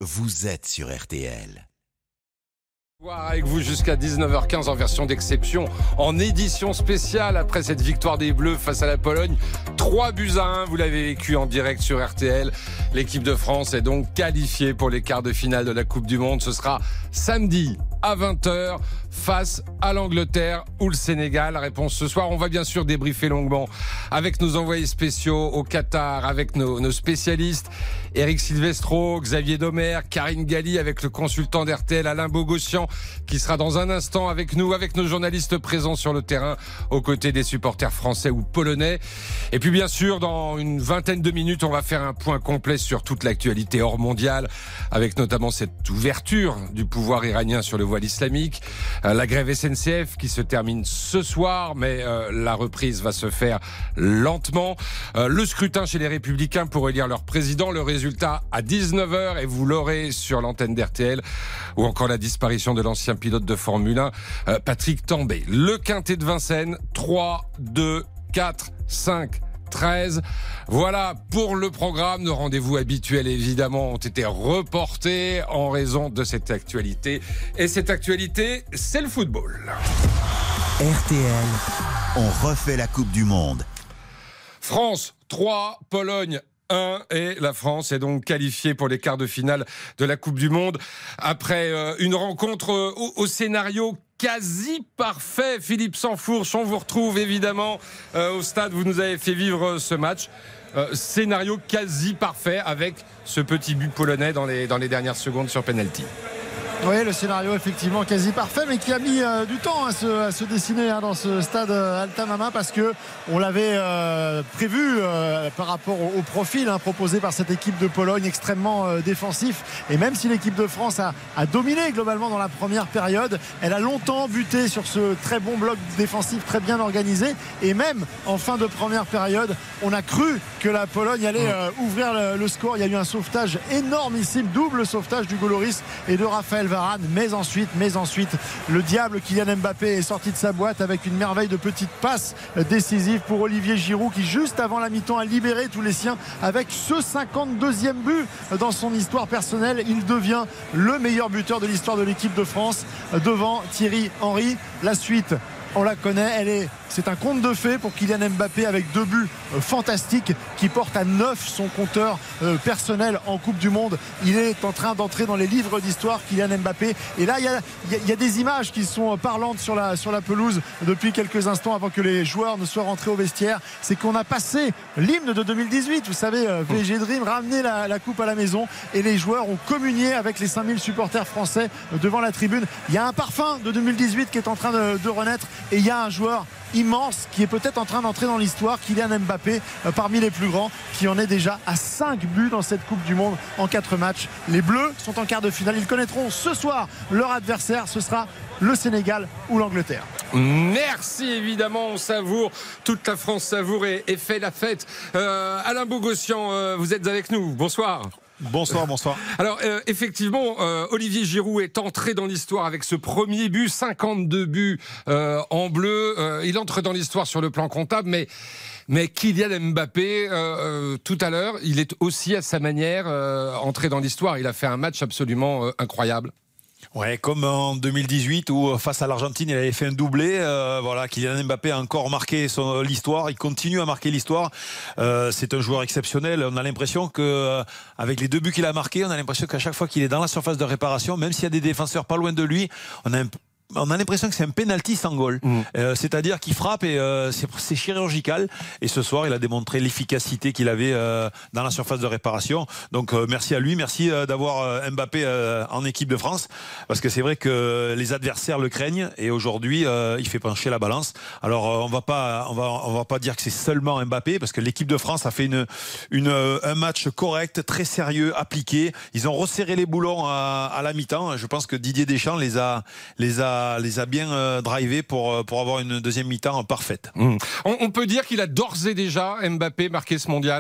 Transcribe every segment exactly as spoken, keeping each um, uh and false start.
vous êtes sur R T L. Avec vous jusqu'à dix-neuf heures quinze en version d'exception, en édition spéciale après cette victoire des Bleus face à la Pologne. trois buts à un, vous l'avez vécu en direct sur R T L. L'équipe de France est donc qualifiée pour les quarts de finale de la Coupe du Monde. Ce sera samedi à vingt heures face à l'Angleterre ou le Sénégal. Réponse ce soir. On va bien sûr débriefer longuement avec nos envoyés spéciaux au Qatar, avec nos, nos spécialistes Eric Silvestro, Xavier Domer, Karine Galli, avec le consultant d'R T L Alain Bogossian qui sera dans un instant avec nous, avec nos journalistes présents sur le terrain aux côtés des supporters français ou polonais. Et puis bien sûr, dans une vingtaine de minutes, on va faire un point complet sur toute l'actualité hors mondiale, avec notamment cette ouverture du pouvoir iranien sur le voile islamique, euh, la grève S N C F qui se termine ce soir, mais euh, la reprise va se faire lentement, euh, le scrutin chez les Républicains pour élire leur président, le résultat à dix-neuf heures et vous l'aurez sur l'antenne d'R T L, ou encore la disparition de l'ancien pilote de Formule un, euh, Patrick Tambay. Le quintet de Vincennes, trois, deux, quatre, cinq, treize. Voilà pour le programme. Nos rendez-vous habituels, évidemment, ont été reportés en raison de cette actualité. Et cette actualité, c'est le football. R T L, on refait la Coupe du Monde. France trois, Pologne un, et la France est donc qualifiée pour les quarts de finale de la Coupe du Monde après euh, une rencontre euh, au, au scénario quasi parfait. Philippe Sansfourche, on vous retrouve évidemment euh, au stade, vous nous avez fait vivre euh, ce match. Euh, scénario quasi parfait avec ce petit but polonais dans les, dans les dernières secondes sur penalty. Oui, le scénario effectivement quasi parfait, mais qui a mis euh, du temps à se, à se dessiner hein, dans ce stade euh, Altamama, parce que on l'avait euh, prévu euh, par rapport au, au profil hein, proposé par cette équipe de Pologne, extrêmement euh, défensif. Et même si l'équipe de France a, a dominé globalement dans la première période, elle a longtemps buté sur ce très bon bloc défensif très bien organisé. Et même en fin de première période, on a cru que la Pologne allait euh, ouvrir le, le score. Il y a eu un sauvetage énormissime, double sauvetage du Goloris et de Raphaël Varane, mais ensuite, mais ensuite le diable Kylian Mbappé est sorti de sa boîte avec une merveille de petite passe décisive pour Olivier Giroud, qui juste avant la mi-temps a libéré tous les siens avec ce cinquante-deuxième but dans son histoire personnelle. Il devient le meilleur buteur de l'histoire de l'équipe de France devant Thierry Henry. La suite, on la connaît, elle est, c'est un conte de fées pour Kylian Mbappé avec deux buts euh, fantastiques qui portent à neuf son compteur euh, personnel en Coupe du Monde. Il est en train d'entrer dans les livres d'histoire, Kylian Mbappé. Et là, il y a, il y a des images qui sont parlantes sur la, sur la pelouse depuis quelques instants avant que les joueurs ne soient rentrés au vestiaire. C'est qu'on a passé l'hymne de deux mille dix-huit. Vous savez, euh, V G Dream, ramener la, la coupe à la maison, et les joueurs ont communié avec les cinq mille supporters français euh, devant la tribune. Il y a un parfum de deux mille dix-huit qui est en train de, de renaître. Et il y a un joueur immense qui est peut-être en train d'entrer dans l'histoire, Kylian Mbappé, euh, parmi les plus grands, qui en est déjà à cinq buts dans cette Coupe du Monde en quatre matchs. Les Bleus sont en quart de finale. Ils connaîtront ce soir leur adversaire. Ce sera le Sénégal ou l'Angleterre. Merci, évidemment, on savoure, toute la France savoure et, et fait la fête. euh, Alain Bogossian, euh, vous êtes avec nous, bonsoir. Bonsoir, bonsoir. Alors euh, effectivement, euh, Olivier Giroud est entré dans l'histoire avec ce premier but, cinquante-deux buts euh, en bleu. Euh, il entre dans l'histoire sur le plan comptable, mais mais Kylian Mbappé, euh, euh, tout à l'heure, il est aussi à sa manière euh, entré dans l'histoire. Il a fait un match absolument euh, incroyable. Ouais, comme en deux mille dix-huit où face à l'Argentine il avait fait un doublé. Euh, voilà, Kylian Mbappé a encore marqué son, l'histoire. Il continue à marquer l'histoire. Euh, c'est un joueur exceptionnel. On a l'impression que euh, avec les deux buts qu'il a marqués, on a l'impression qu'à chaque fois qu'il est dans la surface de réparation, même s'il y a des défenseurs pas loin de lui, on a un on a l'impression que c'est un penalty sans goal. Mmh. Euh, c'est-à-dire qu'il frappe et euh, c'est, c'est chirurgical. Et ce soir, il a démontré l'efficacité qu'il avait euh, dans la surface de réparation. Donc euh, merci à lui, merci euh, d'avoir euh, Mbappé euh, en équipe de France, parce que c'est vrai que les adversaires le craignent et aujourd'hui, euh, il fait pencher la balance. Alors euh, on va pas, on va, on va pas dire que c'est seulement Mbappé, parce que l'équipe de France a fait une, une, un match correct, très sérieux, appliqué. Ils ont resserré les boulons à, à la mi-temps. Je pense que Didier Deschamps les a, les a les a bien euh, drivés pour, pour avoir une deuxième mi-temps parfaite. Mmh. On, on peut dire qu'il a d'ores et déjà, Mbappé, marqué ce mondial ?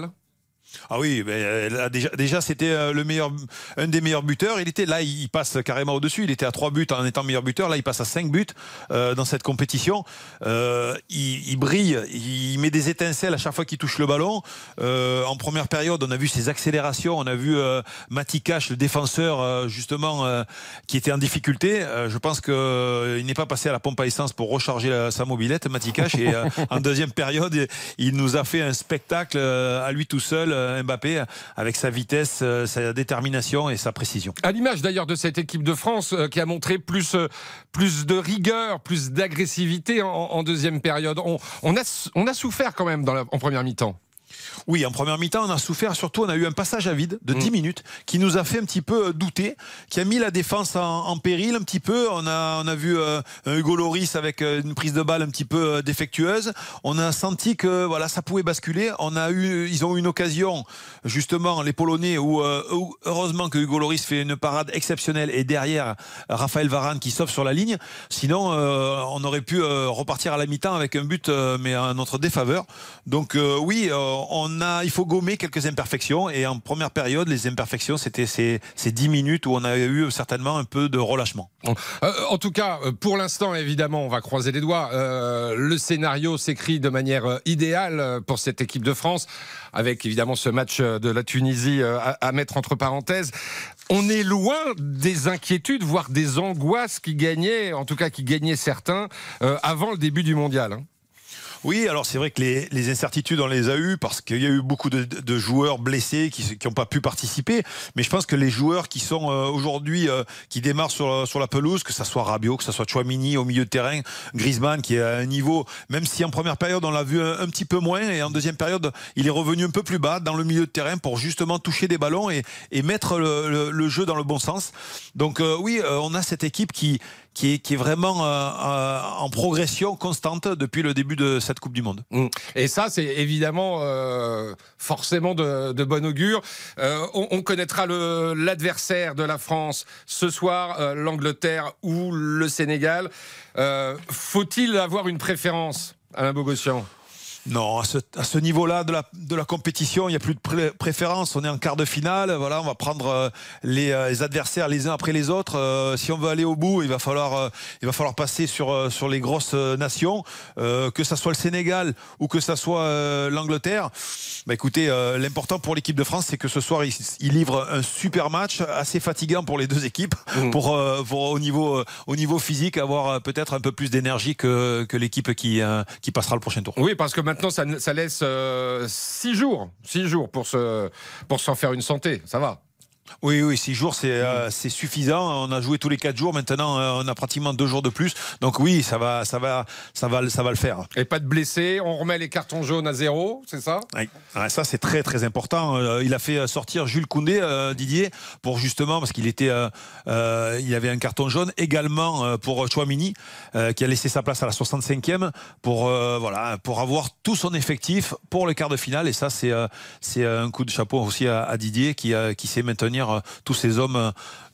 Ah oui, ben, là, déjà, déjà c'était le meilleur, un des meilleurs buteurs. Il était là, il passe carrément au-dessus. Il était à trois buts en étant meilleur buteur. Là, il passe à cinq buts euh, dans cette compétition. Euh, il, il brille, il met des étincelles à chaque fois qu'il touche le ballon. Euh, en première période, on a vu ses accélérations. On a vu euh, Mati Cash, le défenseur, euh, justement, euh, qui était en difficulté. Euh, je pense qu'il euh, n'est pas passé à la pompe à essence pour recharger la, sa mobilette, Mati Cash. Et euh, en deuxième période, il nous a fait un spectacle euh, à lui tout seul. Mbappé, avec sa vitesse, sa détermination et sa précision. À l'image d'ailleurs de cette équipe de France euh, qui a montré plus, euh, plus de rigueur, plus d'agressivité en, en deuxième période. On, on, a, on a souffert quand même dans la, en première mi-temps. Oui, en première mi-temps, on a souffert. Surtout, on a eu un passage à vide de dix mmh. minutes qui nous a fait un petit peu douter, qui a mis la défense en, en péril un petit peu. On a, on a vu euh, un Hugo Lloris avec une prise de balle un petit peu euh, défectueuse. On a senti que voilà, ça pouvait basculer. On a eu, ils ont eu une occasion, justement, les Polonais, où, euh, où heureusement que Hugo Lloris fait une parade exceptionnelle et derrière Raphaël Varane qui sauve sur la ligne. Sinon, euh, on aurait pu euh, repartir à la mi-temps avec un but, euh, mais à notre défaveur. Donc euh, oui, euh, on a, il faut gommer quelques imperfections et en première période, les imperfections, c'était ces, ces dix minutes où on a eu certainement un peu de relâchement. Euh, en tout cas, pour l'instant, évidemment, on va croiser les doigts. Euh, le scénario s'écrit de manière idéale pour cette équipe de France, avec évidemment ce match de la Tunisie à, à mettre entre parenthèses. On est loin des inquiétudes, voire des angoisses qui gagnaient, en tout cas qui gagnaient certains, euh, avant le début du mondial. Hein. Oui, alors c'est vrai que les, les incertitudes, on les a eues parce qu'il y a eu beaucoup de, de joueurs blessés qui n'ont pas pu participer. Mais je pense que les joueurs qui sont euh, aujourd'hui, euh, qui démarrent sur, sur la pelouse, que ce soit Rabiot, que ce soit Tchouaméni au milieu de terrain, Griezmann qui est à un niveau, même si en première période on l'a vu un, un petit peu moins, et en deuxième période il est revenu un peu plus bas dans le milieu de terrain pour justement toucher des ballons et, et mettre le, le, le jeu dans le bon sens. Donc euh, oui, euh, on a cette équipe qui... Qui est, qui est vraiment euh, euh, en progression constante depuis le début de cette Coupe du Monde. Et ça, c'est évidemment euh, forcément de, de bon augure. Euh, on, on connaîtra le, l'adversaire de la France ce soir, euh, l'Angleterre ou le Sénégal. Euh, faut-il avoir une préférence, Alain Bogossian ? Non, à ce, à ce niveau-là de la, de la compétition, il n'y a plus de pré- préférence. On est en quart de finale. Voilà, on va prendre euh, les, euh, les adversaires les uns après les autres. Euh, si on veut aller au bout, il va falloir, euh, il va falloir passer sur, euh, sur les grosses euh, nations, euh, que ça soit le Sénégal ou que ça soit euh, l'Angleterre. Bah, écoutez, euh, l'important pour l'équipe de France, c'est que ce soir, il, il livre un super match, assez fatigant pour les deux équipes, mmh. pour, euh, pour au niveau, euh, au niveau physique, avoir euh, peut-être un peu plus d'énergie que, que l'équipe qui, euh, qui passera le prochain tour. Oui, parce que maintenant, Maintenant, ça, ça laisse euh, six jours, six jours pour, se, pour s'en faire une santé. Ça va. Oui, oui, six jours, c'est, euh, c'est suffisant. On a joué tous les quatre jours. Maintenant, euh, on a pratiquement deux jours de plus. Donc oui, ça va, ça va, ça va, ça va le faire. Et pas de blessés. On remet les cartons jaunes à zéro, c'est ça ? Oui. Ça, c'est très, très important. Euh, il a fait sortir Jules Koundé, euh, Didier, pour justement parce qu'il était, euh, euh, il avait un carton jaune également euh, pour Tchouaméni, euh, qui a laissé sa place à la soixante-cinquième pour, euh, voilà, pour avoir tout son effectif pour le quart de finale. Et ça, c'est, euh, c'est un coup de chapeau aussi à, à Didier qui, euh, qui sait maintenir tous ces hommes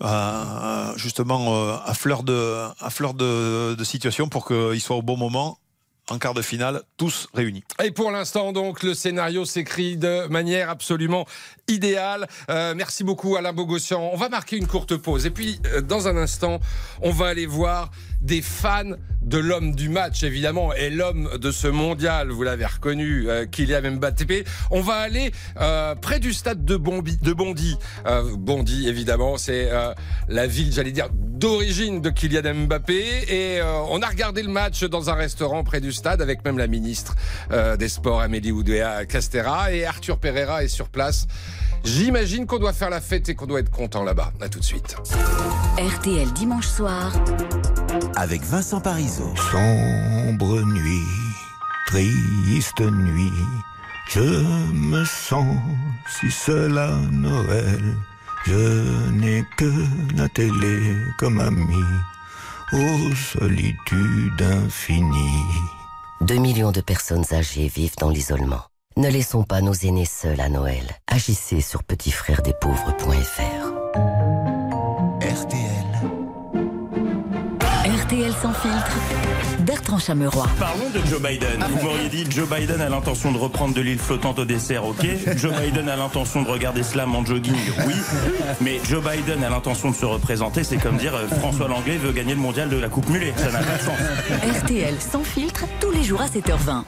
euh, justement euh, à fleur de, à fleur de, de situation pour qu'ils soient au bon moment en quart de finale, tous réunis. Et pour l'instant, donc, le scénario s'écrit de manière absolument idéale. Euh, merci beaucoup, Alain Bogossian. On va marquer une courte pause. Et puis, euh, dans un instant, on va aller voir des fans de l'homme du match, évidemment, et l'homme de ce mondial, vous l'avez reconnu, euh, Kylian Mbappé. On va aller euh, près du stade de Bondy. De Bondy, euh, Bondy évidemment, c'est euh, la ville, j'allais dire, d'origine de Kylian Mbappé. Et euh, on a regardé le match dans un restaurant près du stade, avec même la ministre euh, des Sports, Amélie Oudéa-Castéra, et Arthur Pereira est sur place. J'imagine qu'on doit faire la fête et qu'on doit être content là-bas. À tout de suite. R T L dimanche soir. Avec Vincent Parisot. Sombre nuit, triste nuit, je me sens si seul à Noël. Je n'ai que la télé comme amie, aux solitudes infinies. Deux millions de personnes âgées vivent dans l'isolement. Ne laissons pas nos aînés seuls à Noël. Agissez sur petit frère des pauvres point f r. R T L. R T L sans filtre. Bertrand Chameroy. Parlons de Joe Biden. Vous m'auriez dit Joe Biden a l'intention de reprendre de l'île flottante au dessert, ok. Joe Biden a l'intention de regarder Slam en jogging, oui. Mais Joe Biden a l'intention de se représenter, c'est comme dire euh, François Langlais veut gagner le mondial de la Coupe Mulet. Ça n'a pas de sens. R T L sans filtre, tous les jours à sept heures vingt.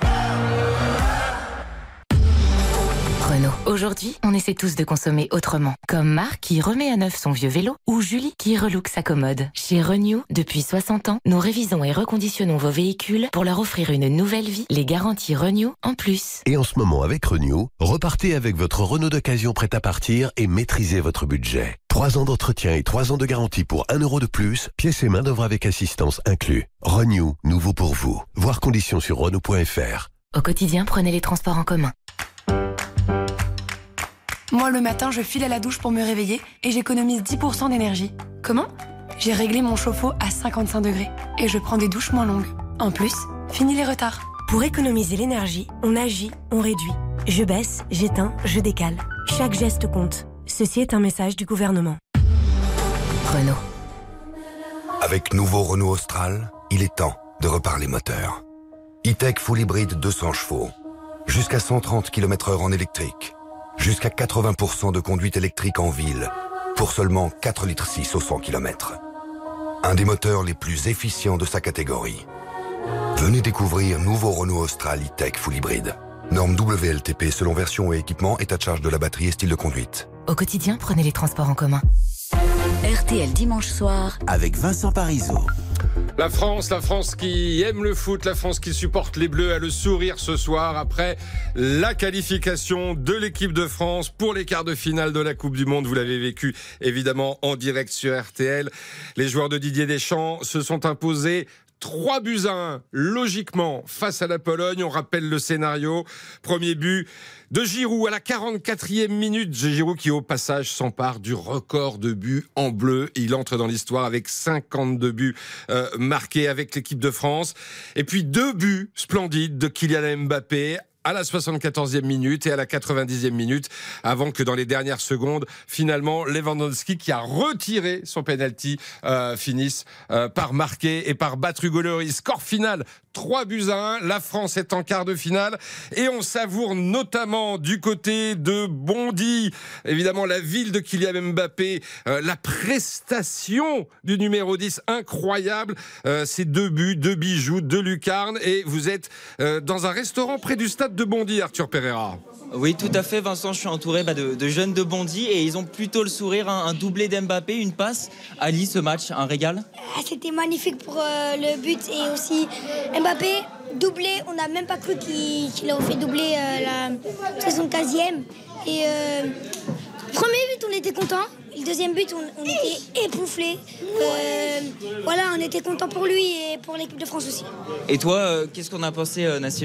Renault. Aujourd'hui, on essaie tous de consommer autrement. Comme Marc qui remet à neuf son vieux vélo ou Julie qui relook sa commode. Chez Renew, depuis soixante ans, nous révisons et reconditionnons vos véhicules pour leur offrir une nouvelle vie. Les garanties Renew en plus. Et en ce moment, avec Renew, repartez avec votre Renault d'occasion prêt à partir et maîtrisez votre budget. Trois ans d'entretien et trois ans de garantie pour un euro de plus, pièces et main d'œuvre avec assistance inclus. Renew, nouveau pour vous. Voir conditions sur Renault point F R. Au quotidien, prenez les transports en commun. Moi, le matin, je file à la douche pour me réveiller et j'économise dix pour cent d'énergie. Comment ? J'ai réglé mon chauffe-eau à cinquante-cinq degrés et je prends des douches moins longues. En plus, fini les retards. Pour économiser l'énergie, on agit, on réduit. Je baisse, j'éteins, je décale. Chaque geste compte. Ceci est un message du gouvernement. Renault. Avec nouveau Renault Austral, il est temps de reparler moteur. E-Tech Full Hybrid deux cents chevaux. Jusqu'à cent trente kilomètres heure en électrique. Jusqu'à quatre-vingts pour cent de conduite électrique en ville, pour seulement quatre virgule six litres au cent kilomètres. Un des moteurs les plus efficients de sa catégorie. Venez découvrir nouveau Renault Austral E-Tech Full Hybrid. Norme W L T P selon version et équipement, état de charge de la batterie et style de conduite. Au quotidien, prenez les transports en commun. R T L dimanche soir. Avec Vincent Parisot. La France, la France qui aime le foot, la France qui supporte les Bleus a le sourire ce soir après la qualification de l'équipe de France pour les quarts de finale de la Coupe du Monde. Vous l'avez vécu évidemment en direct sur R T L. Les joueurs de Didier Deschamps se sont imposés trois buts à un, logiquement, face à la Pologne. On rappelle le scénario. Premier but de Giroud à la quarante-quatrième minute. Giroud qui, au passage, s'empare du record de buts en bleu. Il entre dans l'histoire avec cinquante-deux buts euh, marqués avec l'équipe de France. Et puis deux buts splendides de Kylian Mbappé à la soixante-quatorzième minute et à la quatre-vingt-dixième minute, avant que dans les dernières secondes, finalement, Lewandowski, qui a retiré son penalty, euh, finisse euh, par marquer et par battre Hugo Lloris. Score final, trois buts à un. La France est en quart de finale et on savoure notamment du côté de Bondy, évidemment la ville de Kylian Mbappé, euh, la prestation du numéro dix, incroyable. Euh, ces deux buts, deux bijoux, deux lucarnes, et vous êtes euh, dans un restaurant près du stade de Bondy, Arthur Pereira. Oui, tout à fait, Vincent. Je suis entouré bah, de, de jeunes de Bondy et ils ont plutôt le sourire. Un, un doublé d'Mbappé, une passe. Ali, ce match, un régal. C'était magnifique pour euh, le but et aussi Mbappé, doublé. On n'a même pas cru qu'il, qu'il a fait doubler euh, la soixante-quinzième. Et euh, premier but, on était content. Le deuxième but, on, on était époufflés. Euh, voilà, on était content pour lui et pour l'équipe de France aussi. Et toi, euh, qu'est-ce qu'on a pensé, euh, Nassim ?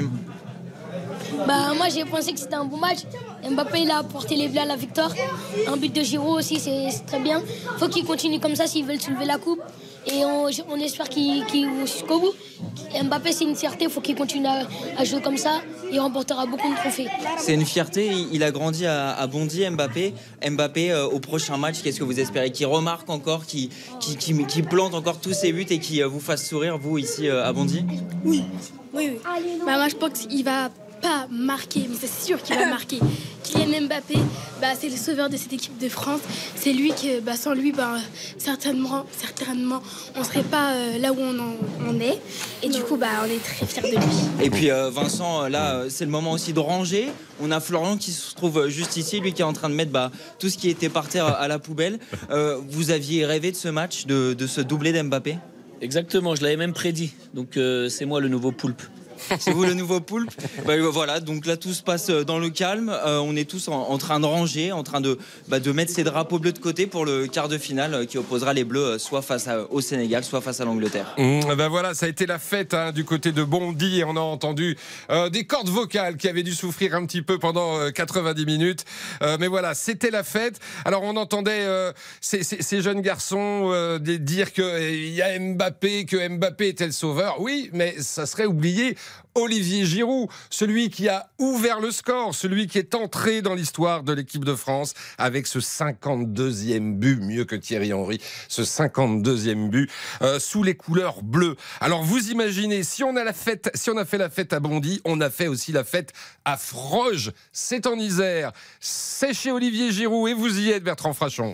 Bah, moi j'ai pensé que c'était un bon match. Mbappé il a apporté les bleus à la victoire. Un but de Giroud aussi, c'est, c'est très bien. Faut qu'il continue comme ça s'ils veulent soulever la coupe. Et on, on espère qu'ils, qu'ils vont jusqu'au bout. Mbappé c'est une fierté, il faut qu'il continue à, à jouer comme ça. Il remportera beaucoup de trophées. C'est une fierté, il a grandi à, à Bondy, Mbappé. Mbappé, euh, au prochain match, qu'est-ce que vous espérez ? Qu'il remarque encore, qu'il, qu'il, qu'il, qu'il plante encore tous ses buts et qu'il euh, vous fasse sourire, vous, ici euh, à Bondy ? Oui, oui, oui. Bah, moi je pense qu'il va pas marquer, mais c'est sûr qu'il va marquer. Kylian Mbappé, bah, c'est le sauveur de cette équipe de France. C'est lui que, bah, sans lui, bah, certainement, certainement, on serait pas euh, là où on, en, on est. Et du coup, bah, on est très fiers de lui. Et puis euh, Vincent, là, c'est le moment aussi de ranger. On a Florian qui se trouve juste ici, lui qui est en train de mettre bah, tout ce qui était par terre à la poubelle. Euh, vous aviez rêvé de ce match, de, de ce doublé d'Mbappé ? Exactement, je l'avais même prédit. Donc euh, c'est moi le nouveau Poulpe. C'est vous le nouveau Poulpe. Bah, voilà, donc là tout se passe dans le calme. Euh, on est tous en, en train de ranger, en train de, bah, de mettre ces drapeaux bleus de côté pour le quart de finale euh, qui opposera les Bleus soit face à, au Sénégal, soit face à l'Angleterre. Mmh, ben voilà, ça a été la fête hein, du côté de Bondy et on a entendu euh, des cordes vocales qui avaient dû souffrir un petit peu pendant euh, quatre-vingt-dix minutes. Euh, mais voilà, c'était la fête. Alors on entendait euh, ces, ces, ces jeunes garçons euh, dire qu'il y a Mbappé, que Mbappé était le sauveur. Oui, mais ça serait oublier Olivier Giroud, celui qui a ouvert le score, celui qui est entré dans l'histoire de l'équipe de France avec ce cinquante-deuxième but, mieux que Thierry Henry, ce cinquante-deuxième but euh, sous les couleurs bleues. Alors vous imaginez, si on a la fête, si on a fait la fête à Bondy, on a fait aussi la fête à Froges. C'est en Isère, c'est chez Olivier Giroud et vous y êtes, Bertrand Frachon.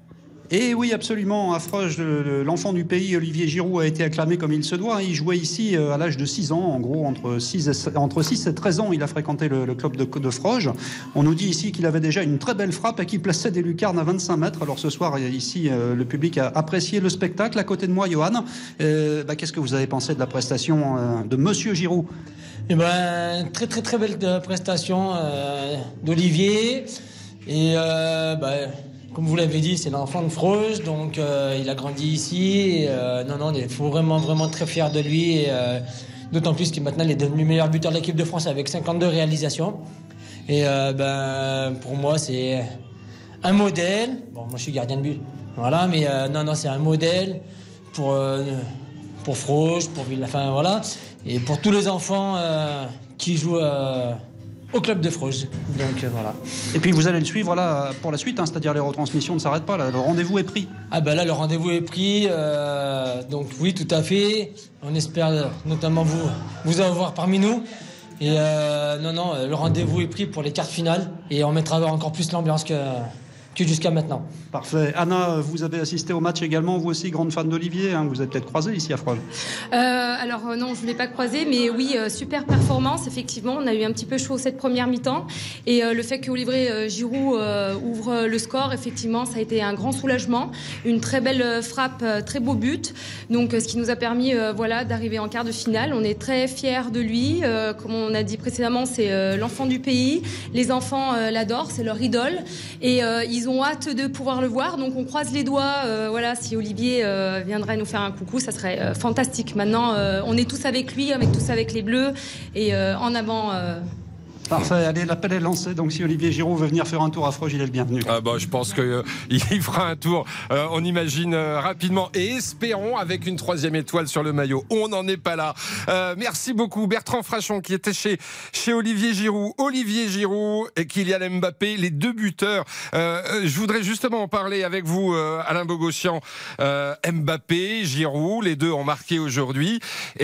Et oui, absolument. À Froges, l'enfant du pays, Olivier Giroud, a été acclamé comme il se doit. Il jouait ici à l'âge de six ans. En gros, entre six et, entre six et treize ans, il a fréquenté le, le club de, de Froges. On nous dit ici qu'il avait déjà une très belle frappe et qu'il plaçait des lucarnes à vingt-cinq mètres. Alors ce soir, ici, le public a apprécié le spectacle. À côté de moi, Johan, euh, bah, qu'est-ce que vous avez pensé de la prestation de Monsieur Giroud ? Eh ben, très très très belle prestation euh, d'Olivier. Et euh, bah, comme vous l'avez dit, c'est l'enfant de Froges, donc euh, il a grandi ici. Et, euh, non, non, on est vraiment, vraiment très fiers de lui. Et, euh, d'autant plus que maintenant, il est devenu meilleur buteur de l'équipe de France avec cinquante-deux réalisations. Et euh, ben, pour moi, c'est un modèle. Bon, moi, je suis gardien de but. Voilà, mais euh, non, non, c'est un modèle pour, euh, pour Froges, pour Ville, enfin, voilà. Et pour tous les enfants euh, qui jouent... Euh, au club de Froges. Donc euh, voilà. Et puis vous allez le suivre là pour la suite, hein, c'est-à-dire les retransmissions ne s'arrêtent pas. Là, le rendez-vous est pris. Ah ben là le rendez-vous est pris. Euh, donc oui, tout à fait. On espère euh, notamment vous vous avoir parmi nous. Et euh, non non, le rendez-vous est pris pour les quarts finales et on mettra encore plus l'ambiance que que jusqu'à maintenant. Parfait. Anna, vous avez assisté au match également, vous aussi, grande fan d'Olivier, hein, vous avez peut-être croisé ici à Froges. Euh, alors euh, non, je ne l'ai pas croisé, mais oui, euh, super performance, effectivement. On a eu un petit peu chaud cette première mi-temps. Et euh, le fait qu'Olivier euh, Giroud euh, ouvre le score, effectivement, ça a été un grand soulagement. Une très belle frappe, euh, très beau but. Donc, euh, ce qui nous a permis euh, voilà, d'arriver en quart de finale. On est très fiers de lui. Euh, comme on a dit précédemment, c'est euh, l'enfant du pays. Les enfants euh, l'adorent, c'est leur idole. Et euh, ils Ils ont hâte de pouvoir le voir, donc on croise les doigts. Euh, voilà, si Olivier euh, viendrait nous faire un coucou, ça serait euh, fantastique. Maintenant, euh, on est tous avec lui, avec tous avec les Bleus, et euh, en avant. Euh, Parfait, allez, l'appel est lancé. Donc si Olivier Giroud veut venir faire un tour à Froges, il est le bienvenu. Ah bah, je pense qu'il euh, fera un tour, euh, on imagine euh, rapidement. Et espérons avec une troisième étoile sur le maillot. On n'en est pas là. Euh, merci beaucoup Bertrand Frachon qui était chez, chez Olivier Giroud. Olivier Giroud et Kylian Mbappé, les deux buteurs. Euh, je voudrais justement en parler avec vous, euh, Alain Bogossian. Euh, Mbappé, Giroud, les deux ont marqué aujourd'hui.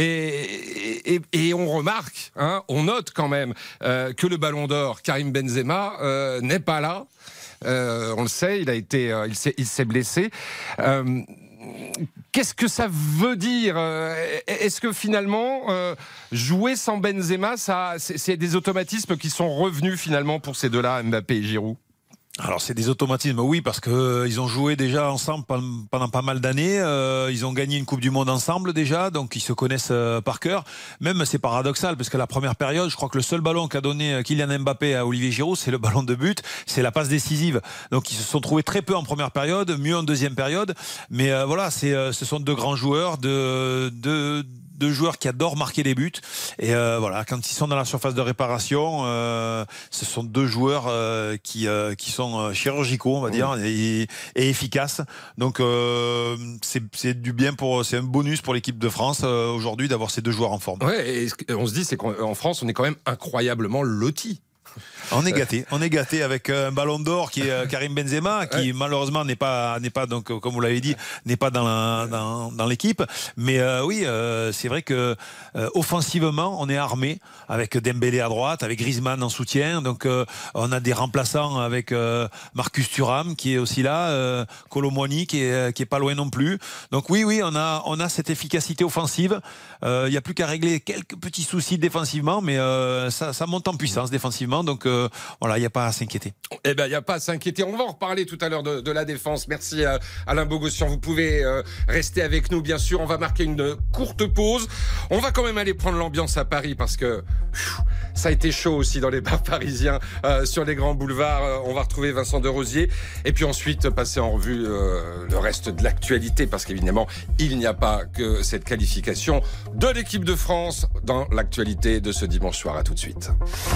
Et, et, et on remarque, hein, on note quand même... Euh, que le Ballon d'Or, Karim Benzema, euh, n'est pas là. Euh, on le sait, il a été, euh, il s'est, il s'est blessé. Euh, qu'est-ce que ça veut dire ? Est-ce que finalement, euh, jouer sans Benzema, ça, c'est, c'est des automatismes qui sont revenus finalement pour ces deux-là, Mbappé et Giroud ? Alors c'est des automatismes, oui, parce que euh, ils ont joué déjà ensemble pendant pas mal d'années. Euh, ils ont gagné une Coupe du Monde ensemble déjà, donc ils se connaissent euh, par cœur. Même c'est paradoxal, parce que la première période, je crois que le seul ballon qu'a donné Kylian Mbappé à Olivier Giroud, c'est le ballon de but, c'est la passe décisive. Donc ils se sont trouvés très peu en première période, mieux en deuxième période. Mais euh, voilà, c'est, euh, ce sont deux grands joueurs, de, de deux joueurs qui adorent marquer des buts. Et euh, voilà, quand ils sont dans la surface de réparation, euh, ce sont deux joueurs euh, qui, euh, qui sont chirurgicaux, on va dire, et, et efficaces. Donc euh, c'est, c'est du bien pour, c'est un bonus pour l'équipe de France euh, aujourd'hui d'avoir ces deux joueurs en forme. Ouais, et on se dit, c'est qu'en France, on est quand même incroyablement lotis. On est gâté, on est gâté avec un ballon d'or qui est Karim Benzema, qui ouais. malheureusement n'est pas, n'est pas donc comme vous l'avez dit, n'est pas dans, la, dans, dans l'équipe. Mais euh, oui, euh, c'est vrai que euh, offensivement, on est armé avec Dembélé à droite, avec Griezmann en soutien. Donc euh, on a des remplaçants avec euh, Marcus Thuram qui est aussi là, euh, Kolo Muani qui est, qui est pas loin non plus. Donc oui, oui, on a, on a cette efficacité offensive. Il euh, n'y a plus qu'à régler quelques petits soucis défensivement, mais euh, ça, ça monte en puissance défensivement. Donc euh, voilà, il n'y a pas à s'inquiéter. Eh ben, il n'y a pas à s'inquiéter. On va en reparler tout à l'heure de, de la défense. Merci à Alain Bogossian. Vous pouvez euh, rester avec nous, bien sûr. On va marquer une courte pause. On va quand même aller prendre l'ambiance à Paris parce que pfiou, ça a été chaud aussi dans les bars parisiens, euh, sur les grands boulevards. Euh, on va retrouver Vincent de Rosier. Et puis ensuite, passer en revue euh, le reste de l'actualité parce qu'évidemment, il n'y a pas que cette qualification de l'équipe de France dans l'actualité de ce dimanche soir. À tout de suite.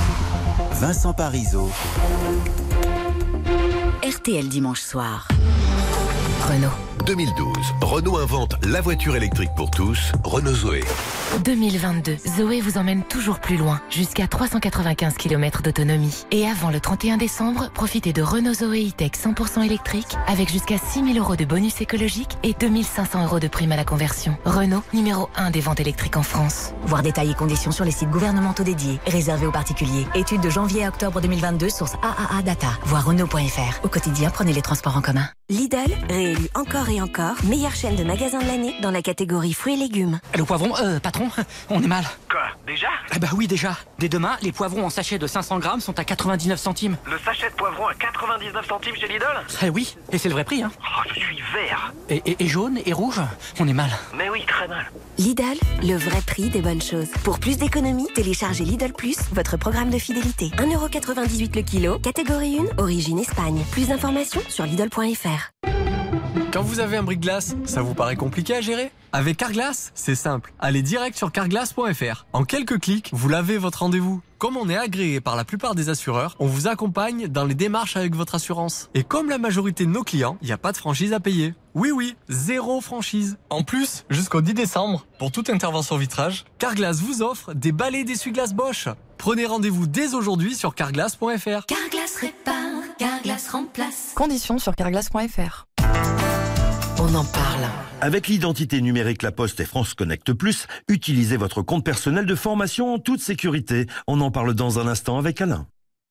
Vincent Parisot. R T L dimanche soir. Renault. deux mille douze, Renault invente la voiture électrique pour tous, Renault Zoé. deux mille vingt-deux, Zoé vous emmène toujours plus loin, jusqu'à trois cent quatre-vingt-quinze kilomètres d'autonomie. Et avant le trente et un décembre, profitez de Renault Zoé E-Tech cent pour cent électrique avec jusqu'à six mille euros de bonus écologique et deux mille cinq cents euros de prime à la conversion. Renault, numéro un des ventes électriques en France. Voir détails et conditions sur les sites gouvernementaux dédiés, réservés aux particuliers. Étude de janvier à octobre deux mille vingt-deux, source A A A Data. Voir Renault point F R. Au quotidien, prenez les transports en commun. Lidl, réélu encore et encore, meilleure chaîne de magasins de l'année dans la catégorie fruits et légumes. Le poivron, euh, patron, on est mal. Quoi, déjà? Ah bah oui, déjà. Dès demain, les poivrons en sachet de cinq cents grammes sont à quatre-vingt-dix-neuf centimes. Le sachet de poivron à quatre-vingt-dix-neuf centimes chez Lidl? Eh oui, et c'est le vrai prix, hein. Oh, je suis vert. Et, et, et jaune et rouge, on est mal. Mais oui, très mal. Lidl, le vrai prix des bonnes choses. Pour plus d'économies, téléchargez Lidl Plus, votre programme de fidélité. un euro quatre-vingt-dix-huit le kilo, catégorie un, origine Espagne. Plus d'informations sur Lidl point F R. Quand vous avez un bris-glace, ça vous paraît compliqué à gérer? Avec Carglass, c'est simple. Allez direct sur carglass point F R. En quelques clics, vous lavez votre rendez-vous. Comme on est agréé par la plupart des assureurs, on vous accompagne dans les démarches avec votre assurance. Et comme la majorité de nos clients, il n'y a pas de franchise à payer. Oui, oui, zéro franchise. En plus, jusqu'au dix décembre, pour toute intervention vitrage, Carglass vous offre des balais d'essuie-glace Bosch. Prenez rendez-vous dès aujourd'hui sur carglass point F R. Carglass répare, Carglass remplace. Conditions sur carglass point F R. On en parle. Avec l'identité numérique La Poste et France Connect Plus, utilisez votre compte personnel de formation en toute sécurité. On en parle dans un instant avec Alain.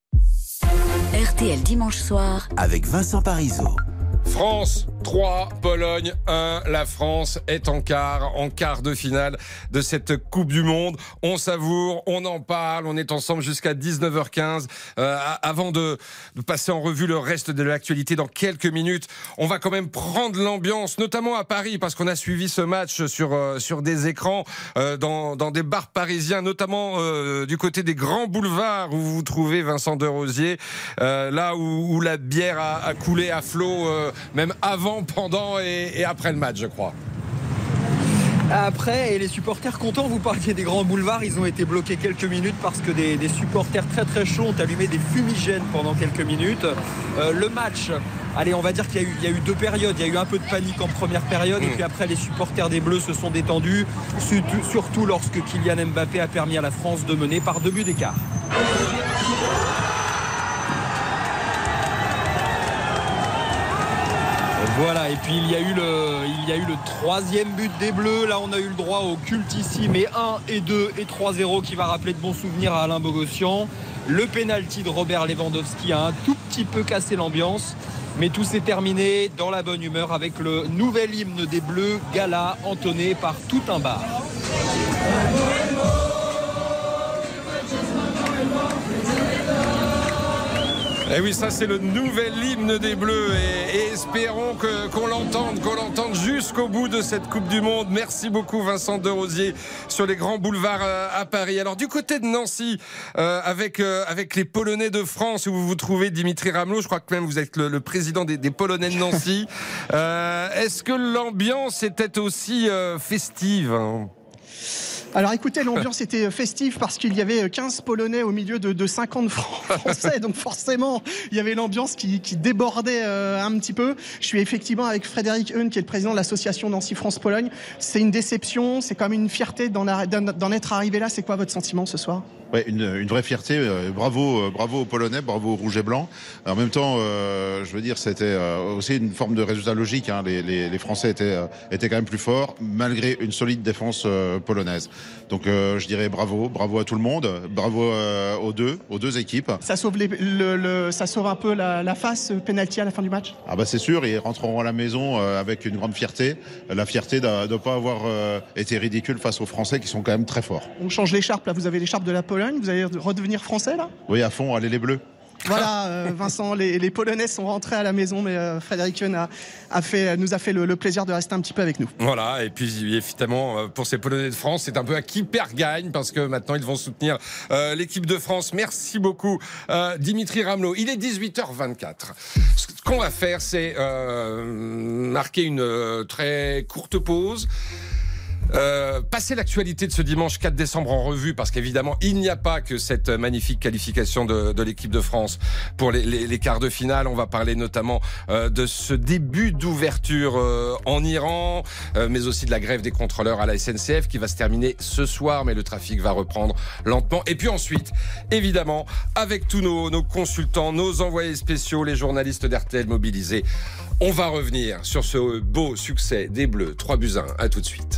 R T L dimanche soir avec Vincent Parisot. France trois, Pologne un. La France est en quart, en quart de finale de cette Coupe du Monde. On savoure, on en parle, on est ensemble jusqu'à dix-neuf heures quinze. Euh, avant de, de passer en revue le reste de l'actualité dans quelques minutes, on va quand même prendre l'ambiance, notamment à Paris, parce qu'on a suivi ce match sur, euh, sur des écrans, euh, dans, dans des bars parisiens, notamment euh, du côté des grands boulevards où vous vous trouvez, Vincent Desrosiers, euh, là où, où la bière a, a coulé à flot, euh, même avant, pendant et, et après le match, je crois. Après, et les supporters contents, vous parliez des grands boulevards, ils ont été bloqués quelques minutes parce que des, des supporters très très chauds ont allumé des fumigènes pendant quelques minutes. Euh, le match, allez, on va dire qu'il y a eu, il y a eu deux périodes. Il y a eu un peu de panique en première période, mmh. et puis après les supporters des Bleus se sont détendus, surtout, surtout lorsque Kylian Mbappé a permis à la France de mener par deux buts d'écart. Voilà, et puis il y a eu le, il y a eu le troisième but des Bleus. Là, on a eu le droit au cultissime et un et deux et trois zéro qui va rappeler de bons souvenirs à Alain Bogossian. Le pénalty de Robert Lewandowski a un tout petit peu cassé l'ambiance, mais tout s'est terminé dans la bonne humeur avec le nouvel hymne des Bleus, Gala, entonné par tout un bar. Et oui, ça c'est le nouvel hymne des Bleus et, et espérons que, qu'on l'entende, qu'on l'entende jusqu'au bout de cette Coupe du Monde. Merci beaucoup Vincent Desrosiers sur les grands boulevards euh, à Paris. Alors du côté de Nancy, euh, avec, euh, avec les Polonais de France où vous vous trouvez, Dimitri Ramelot, je crois que même vous êtes le, le président des, des Polonais de Nancy. Euh, est-ce que l'ambiance était aussi euh, festive, hein ? Alors écoutez, l'ambiance était festive parce qu'il y avait quinze Polonais au milieu de, de cinquante Français, donc forcément il y avait l'ambiance qui, qui débordait euh, un petit peu. Je suis effectivement avec Frédéric Heun qui est le président de l'association Nancy France-Pologne. C'est une déception, c'est quand même une fierté d'en, d'en être arrivé là. C'est quoi votre sentiment ce soir ? Ouais, une, une vraie fierté. Euh, bravo, euh, bravo aux Polonais, bravo aux Rouges et Blancs. En même temps, euh, je veux dire, c'était euh, aussi une forme de résultat logique. Hein. Les, les, les Français étaient, euh, étaient quand même plus forts, malgré une solide défense euh, polonaise. Donc, euh, je dirais bravo, bravo à tout le monde, bravo euh, aux deux, aux deux équipes. Ça sauve les, le, le, ça sauve un peu la, la face, penalty à la fin du match. Ah bah c'est sûr, ils rentreront à la maison euh, avec une grande fierté, la fierté de ne pas avoir euh, été ridicule face aux Français qui sont quand même très forts. On change l'écharpe là, vous avez l'écharpe de la Pologne. Vous allez redevenir français là ? Oui, à fond, allez les Bleus. Voilà, euh, Vincent, les, les Polonais sont rentrés à la maison, mais euh, Frédéric Heun a, a fait, nous a fait le, le plaisir de rester un petit peu avec nous. Voilà, et puis évidemment, pour ces Polonais de France, c'est un peu à qui perd gagne, parce que maintenant ils vont soutenir euh, l'équipe de France. Merci beaucoup, euh, Dimitri Ramelot. Il est dix-huit heures vingt-quatre. Ce qu'on va faire, c'est euh, marquer une euh, très courte pause. Euh, passer l'actualité de ce dimanche quatre décembre en revue, parce qu'évidemment, il n'y a pas que cette magnifique qualification de, de l'équipe de France pour les, les, les quarts de finale. On va parler notamment euh, de ce début d'ouverture euh, en Iran, euh, mais aussi de la grève des contrôleurs à la S N C F qui va se terminer ce soir, mais le trafic va reprendre lentement. Et puis ensuite, évidemment, avec tous nos, nos consultants, nos envoyés spéciaux, les journalistes d'R T L mobilisés, on va revenir sur ce beau succès des Bleus. trois buts à un. À tout de suite.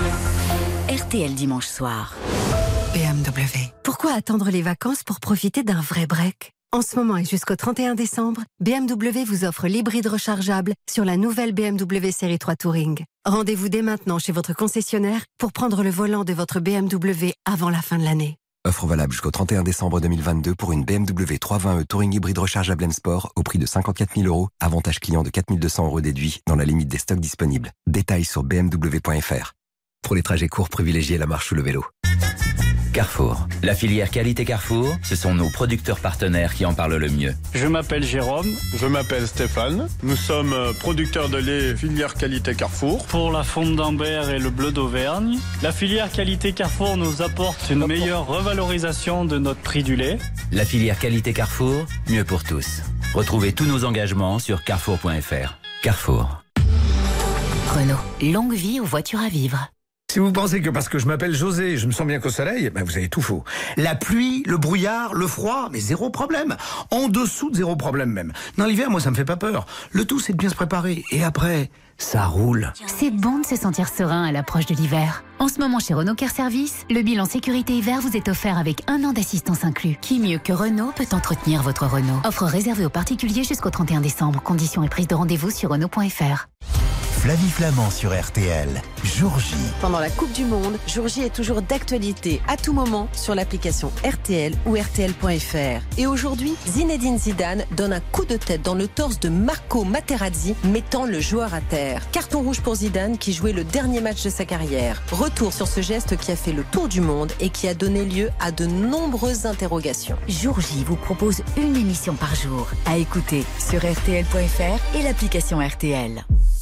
R T L dimanche soir. B M W. Pourquoi attendre les vacances pour profiter d'un vrai break ? En ce moment et jusqu'au trente et un décembre, B M W vous offre l'hybride rechargeable sur la nouvelle B M W série trois Touring. Rendez-vous dès maintenant chez votre concessionnaire pour prendre le volant de votre B M W avant la fin de l'année. Offre valable jusqu'au trente et un décembre deux mille vingt-deux pour une B M W trois cent vingt e Touring hybride rechargeable M Sport au prix de cinquante-quatre mille euros. Avantage client de quatre mille deux cents euros déduits dans la limite des stocks disponibles. Détails sur b m w point f r. Pour les trajets courts, privilégiez la marche ou le vélo. Carrefour. La filière qualité Carrefour, ce sont nos producteurs partenaires qui en parlent le mieux. Je m'appelle Jérôme. Je m'appelle Stéphane. Nous sommes producteurs de lait filière qualité Carrefour. Pour la fonte d'Ambert et le bleu d'Auvergne, la filière qualité Carrefour nous apporte une meilleure revalorisation de notre prix du lait. La filière qualité Carrefour, mieux pour tous. Retrouvez tous nos engagements sur carrefour point f r. Carrefour. Renault. Longue vie aux voitures à vivre. Si vous pensez que parce que je m'appelle José, je me sens bien qu'au soleil, ben vous avez tout faux. La pluie, le brouillard, le froid, mais zéro problème. En dessous de zéro problème même. Dans l'hiver, moi, ça me fait pas peur. Le tout, c'est de bien se préparer. Et après, ça roule. C'est bon de se sentir serein à l'approche de l'hiver. En ce moment, chez Renault Care Service, le bilan sécurité hiver vous est offert avec un an d'assistance inclus. Qui mieux que Renault peut entretenir votre Renault? Offre réservée aux particuliers jusqu'au trente et un décembre. Conditions et prise de rendez-vous sur Renault point f r. Flavie Flamand sur R T L. Jour J. Pendant la Coupe du Monde, Jour J est toujours d'actualité à tout moment sur l'application R T L ou R T L point f r. Et aujourd'hui, Zinedine Zidane donne un coup de tête dans le torse de Marco Materazzi, mettant le joueur à terre. Carton rouge pour Zidane qui jouait le dernier match de sa carrière. Retour sur ce geste qui a fait le tour du monde et qui a donné lieu à de nombreuses interrogations. Jour J vous propose une émission par jour à écouter sur R T L point f r et l'application R T L.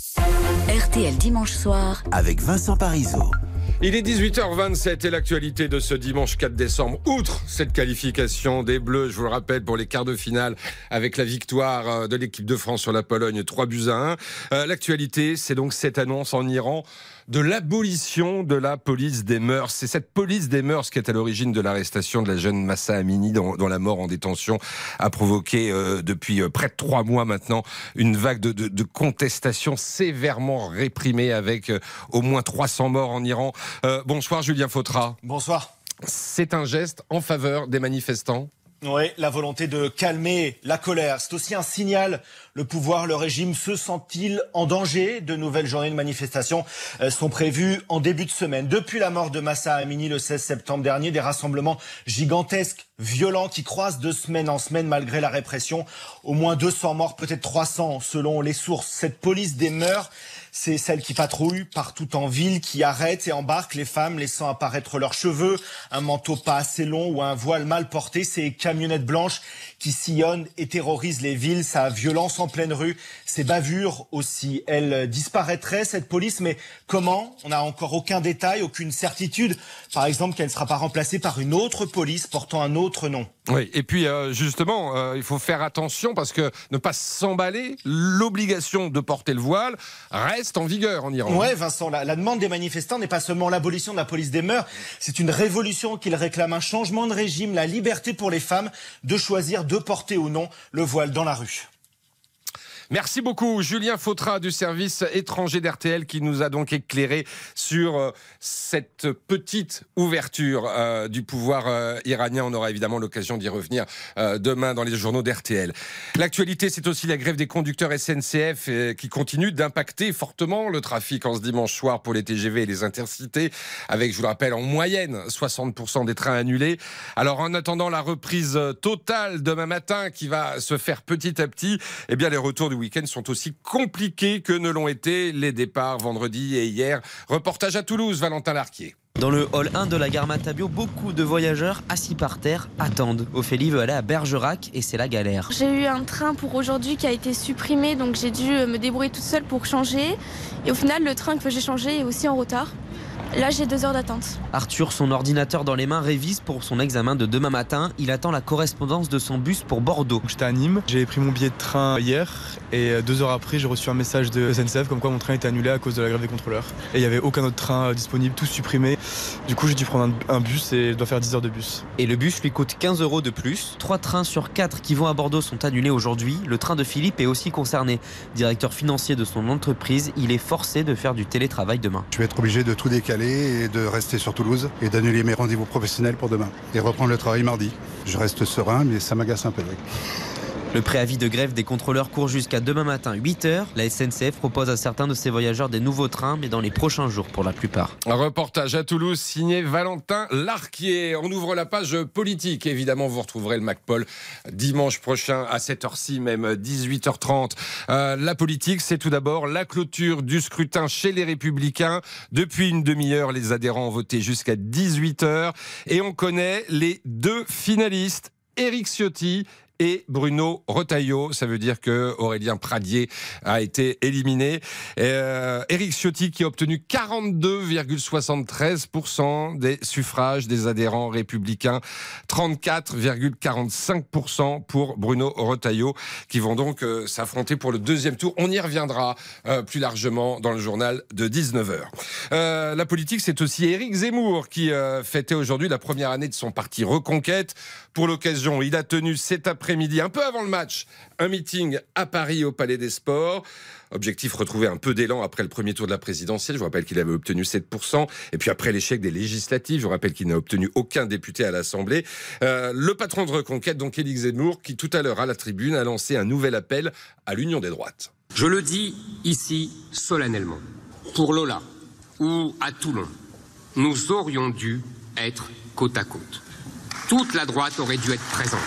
R T L dimanche soir avec Vincent Parisot. Il est dix-huit heures vingt-sept et l'actualité de ce dimanche quatre décembre, outre cette qualification des Bleus, je vous le rappelle, pour les quarts de finale avec la victoire de l'équipe de France sur la Pologne, trois buts à un. Euh, l'actualité, c'est donc cette annonce en Iran de l'abolition de la police des mœurs. C'est cette police des mœurs qui est à l'origine de l'arrestation de la jeune Mahsa Amini, dont, dont la mort en détention a provoqué euh, depuis euh, près de trois mois maintenant une vague de, de, de contestation sévèrement réprimée avec euh, au moins trois cents morts en Iran. Euh, bonsoir Julien Fautra. Bonsoir. C'est un geste en faveur des manifestants ? Oui, la volonté de calmer la colère. C'est aussi un signal. Le pouvoir, le régime se sent-il en danger? De nouvelles journées de manifestation sont prévues en début de semaine. Depuis la mort de Mahsa Amini le seize septembre dernier, des rassemblements gigantesques, violents, qui croissent de semaine en semaine malgré la répression. Au moins deux cents morts, peut-être trois cents selon les sources. Cette police des mœurs, c'est celle qui patrouille partout en ville, qui arrête et embarque les femmes, laissant apparaître leurs cheveux, un manteau pas assez long ou un voile mal porté. Ces camionnettes blanches qui sillonnent et terrorisent les villes, sa violence en pleine rue, ses bavures aussi. Elle disparaîtrait, cette police, mais comment? On n'a encore aucun détail, aucune certitude. Par exemple, qu'elle ne sera pas remplacée par une autre police portant un autre nom. Oui, et puis euh, justement, euh, il faut faire attention parce que ne pas s'emballer, l'obligation de porter le voile reste en vigueur en Iran. Ouais, Vincent, la, la demande des manifestants n'est pas seulement l'abolition de la police des mœurs, c'est une révolution qu'ils réclament, un changement de régime, la liberté pour les femmes de choisir de porter ou non le voile dans la rue. Merci beaucoup Julien Fautra du service étranger d'R T L qui nous a donc éclairé sur euh, cette petite ouverture euh, du pouvoir euh, iranien. On aura évidemment l'occasion d'y revenir euh, demain dans les journaux d'R T L. L'actualité, c'est aussi la grève des conducteurs S N C F euh, qui continue d'impacter fortement le trafic en ce dimanche soir pour les T G V et les intercités, avec, je vous le rappelle, en moyenne soixante pour cent des trains annulés. Alors en attendant la reprise totale demain matin qui va se faire petit à petit, eh bien les retours du week-end sont aussi compliqués que ne l'ont été les départs vendredi et hier. Reportage à Toulouse, Valentin Larquier. Dans le hall un de la gare Matabio, beaucoup de voyageurs assis par terre attendent. Ophélie veut aller à Bergerac et c'est la galère. J'ai eu un train pour aujourd'hui qui a été supprimé, donc j'ai dû me débrouiller toute seule pour changer. Et au final, le train que j'ai changé est aussi en retard. Là, j'ai deux heures d'attente. Arthur, son ordinateur dans les mains, révise pour son examen de demain matin. Il attend la correspondance de son bus pour Bordeaux. J'étais à Nîmes, j'ai pris mon billet de train hier et deux heures après, j'ai reçu un message de S N C F comme quoi mon train était annulé à cause de la grève des contrôleurs. Et il n'y avait aucun autre train disponible, tous supprimés. Du coup, j'ai dû prendre un, un bus et je dois faire dix heures de bus. Et le bus lui coûte quinze euros de plus. Trois trains sur quatre qui vont à Bordeaux sont annulés aujourd'hui. Le train de Philippe est aussi concerné. Directeur financier de son entreprise, il est forcé de faire du télétravail demain. Je vais être obligé de tout décaler et de rester sur Toulouse et d'annuler mes rendez-vous professionnels pour demain et reprendre le travail mardi. Je reste serein, mais ça m'agace un peu. Oui. Le préavis de grève des contrôleurs court jusqu'à demain matin huit heures. La S N C F propose à certains de ses voyageurs des nouveaux trains, mais dans les prochains jours pour la plupart. Un reportage à Toulouse signé Valentin Larquier. On ouvre la page politique. Évidemment, vous retrouverez le MacPol dimanche prochain à cette heure-ci, même dix-huit heures trente. Euh, la politique, c'est tout d'abord la clôture du scrutin chez les Républicains. Depuis une demi-heure, les adhérents ont voté jusqu'à dix-huit heures. Et on connaît les deux finalistes, Éric Ciotti et Bruno Retailleau. Ça veut dire que Aurélien Pradier a été éliminé. Euh, Éric Ciotti qui a obtenu quarante-deux virgule soixante-treize pour cent des suffrages des adhérents républicains, trente-quatre virgule quarante-cinq pour cent pour Bruno Retailleau, qui vont donc euh, s'affronter pour le deuxième tour. On y reviendra euh, plus largement dans le journal de dix-neuf heures. Euh, la politique, c'est aussi Éric Zemmour qui euh, fêtait aujourd'hui la première année de son parti Reconquête. Pour l'occasion, il a tenu cet après-midi, un peu avant le match, un meeting à Paris au Palais des Sports. Objectif, retrouver un peu d'élan après le premier tour de la présidentielle. Je vous rappelle qu'il avait obtenu sept pour cent. Et puis après l'échec des législatives, je vous rappelle qu'il n'a obtenu aucun député à l'Assemblée. Euh, le patron de Reconquête, donc Éric Zemmour, qui tout à l'heure à la tribune a lancé un nouvel appel à l'Union des droites. Je le dis ici solennellement. Pour Lola ou à Toulon, nous aurions dû être côte à côte. Toute la droite aurait dû être présente.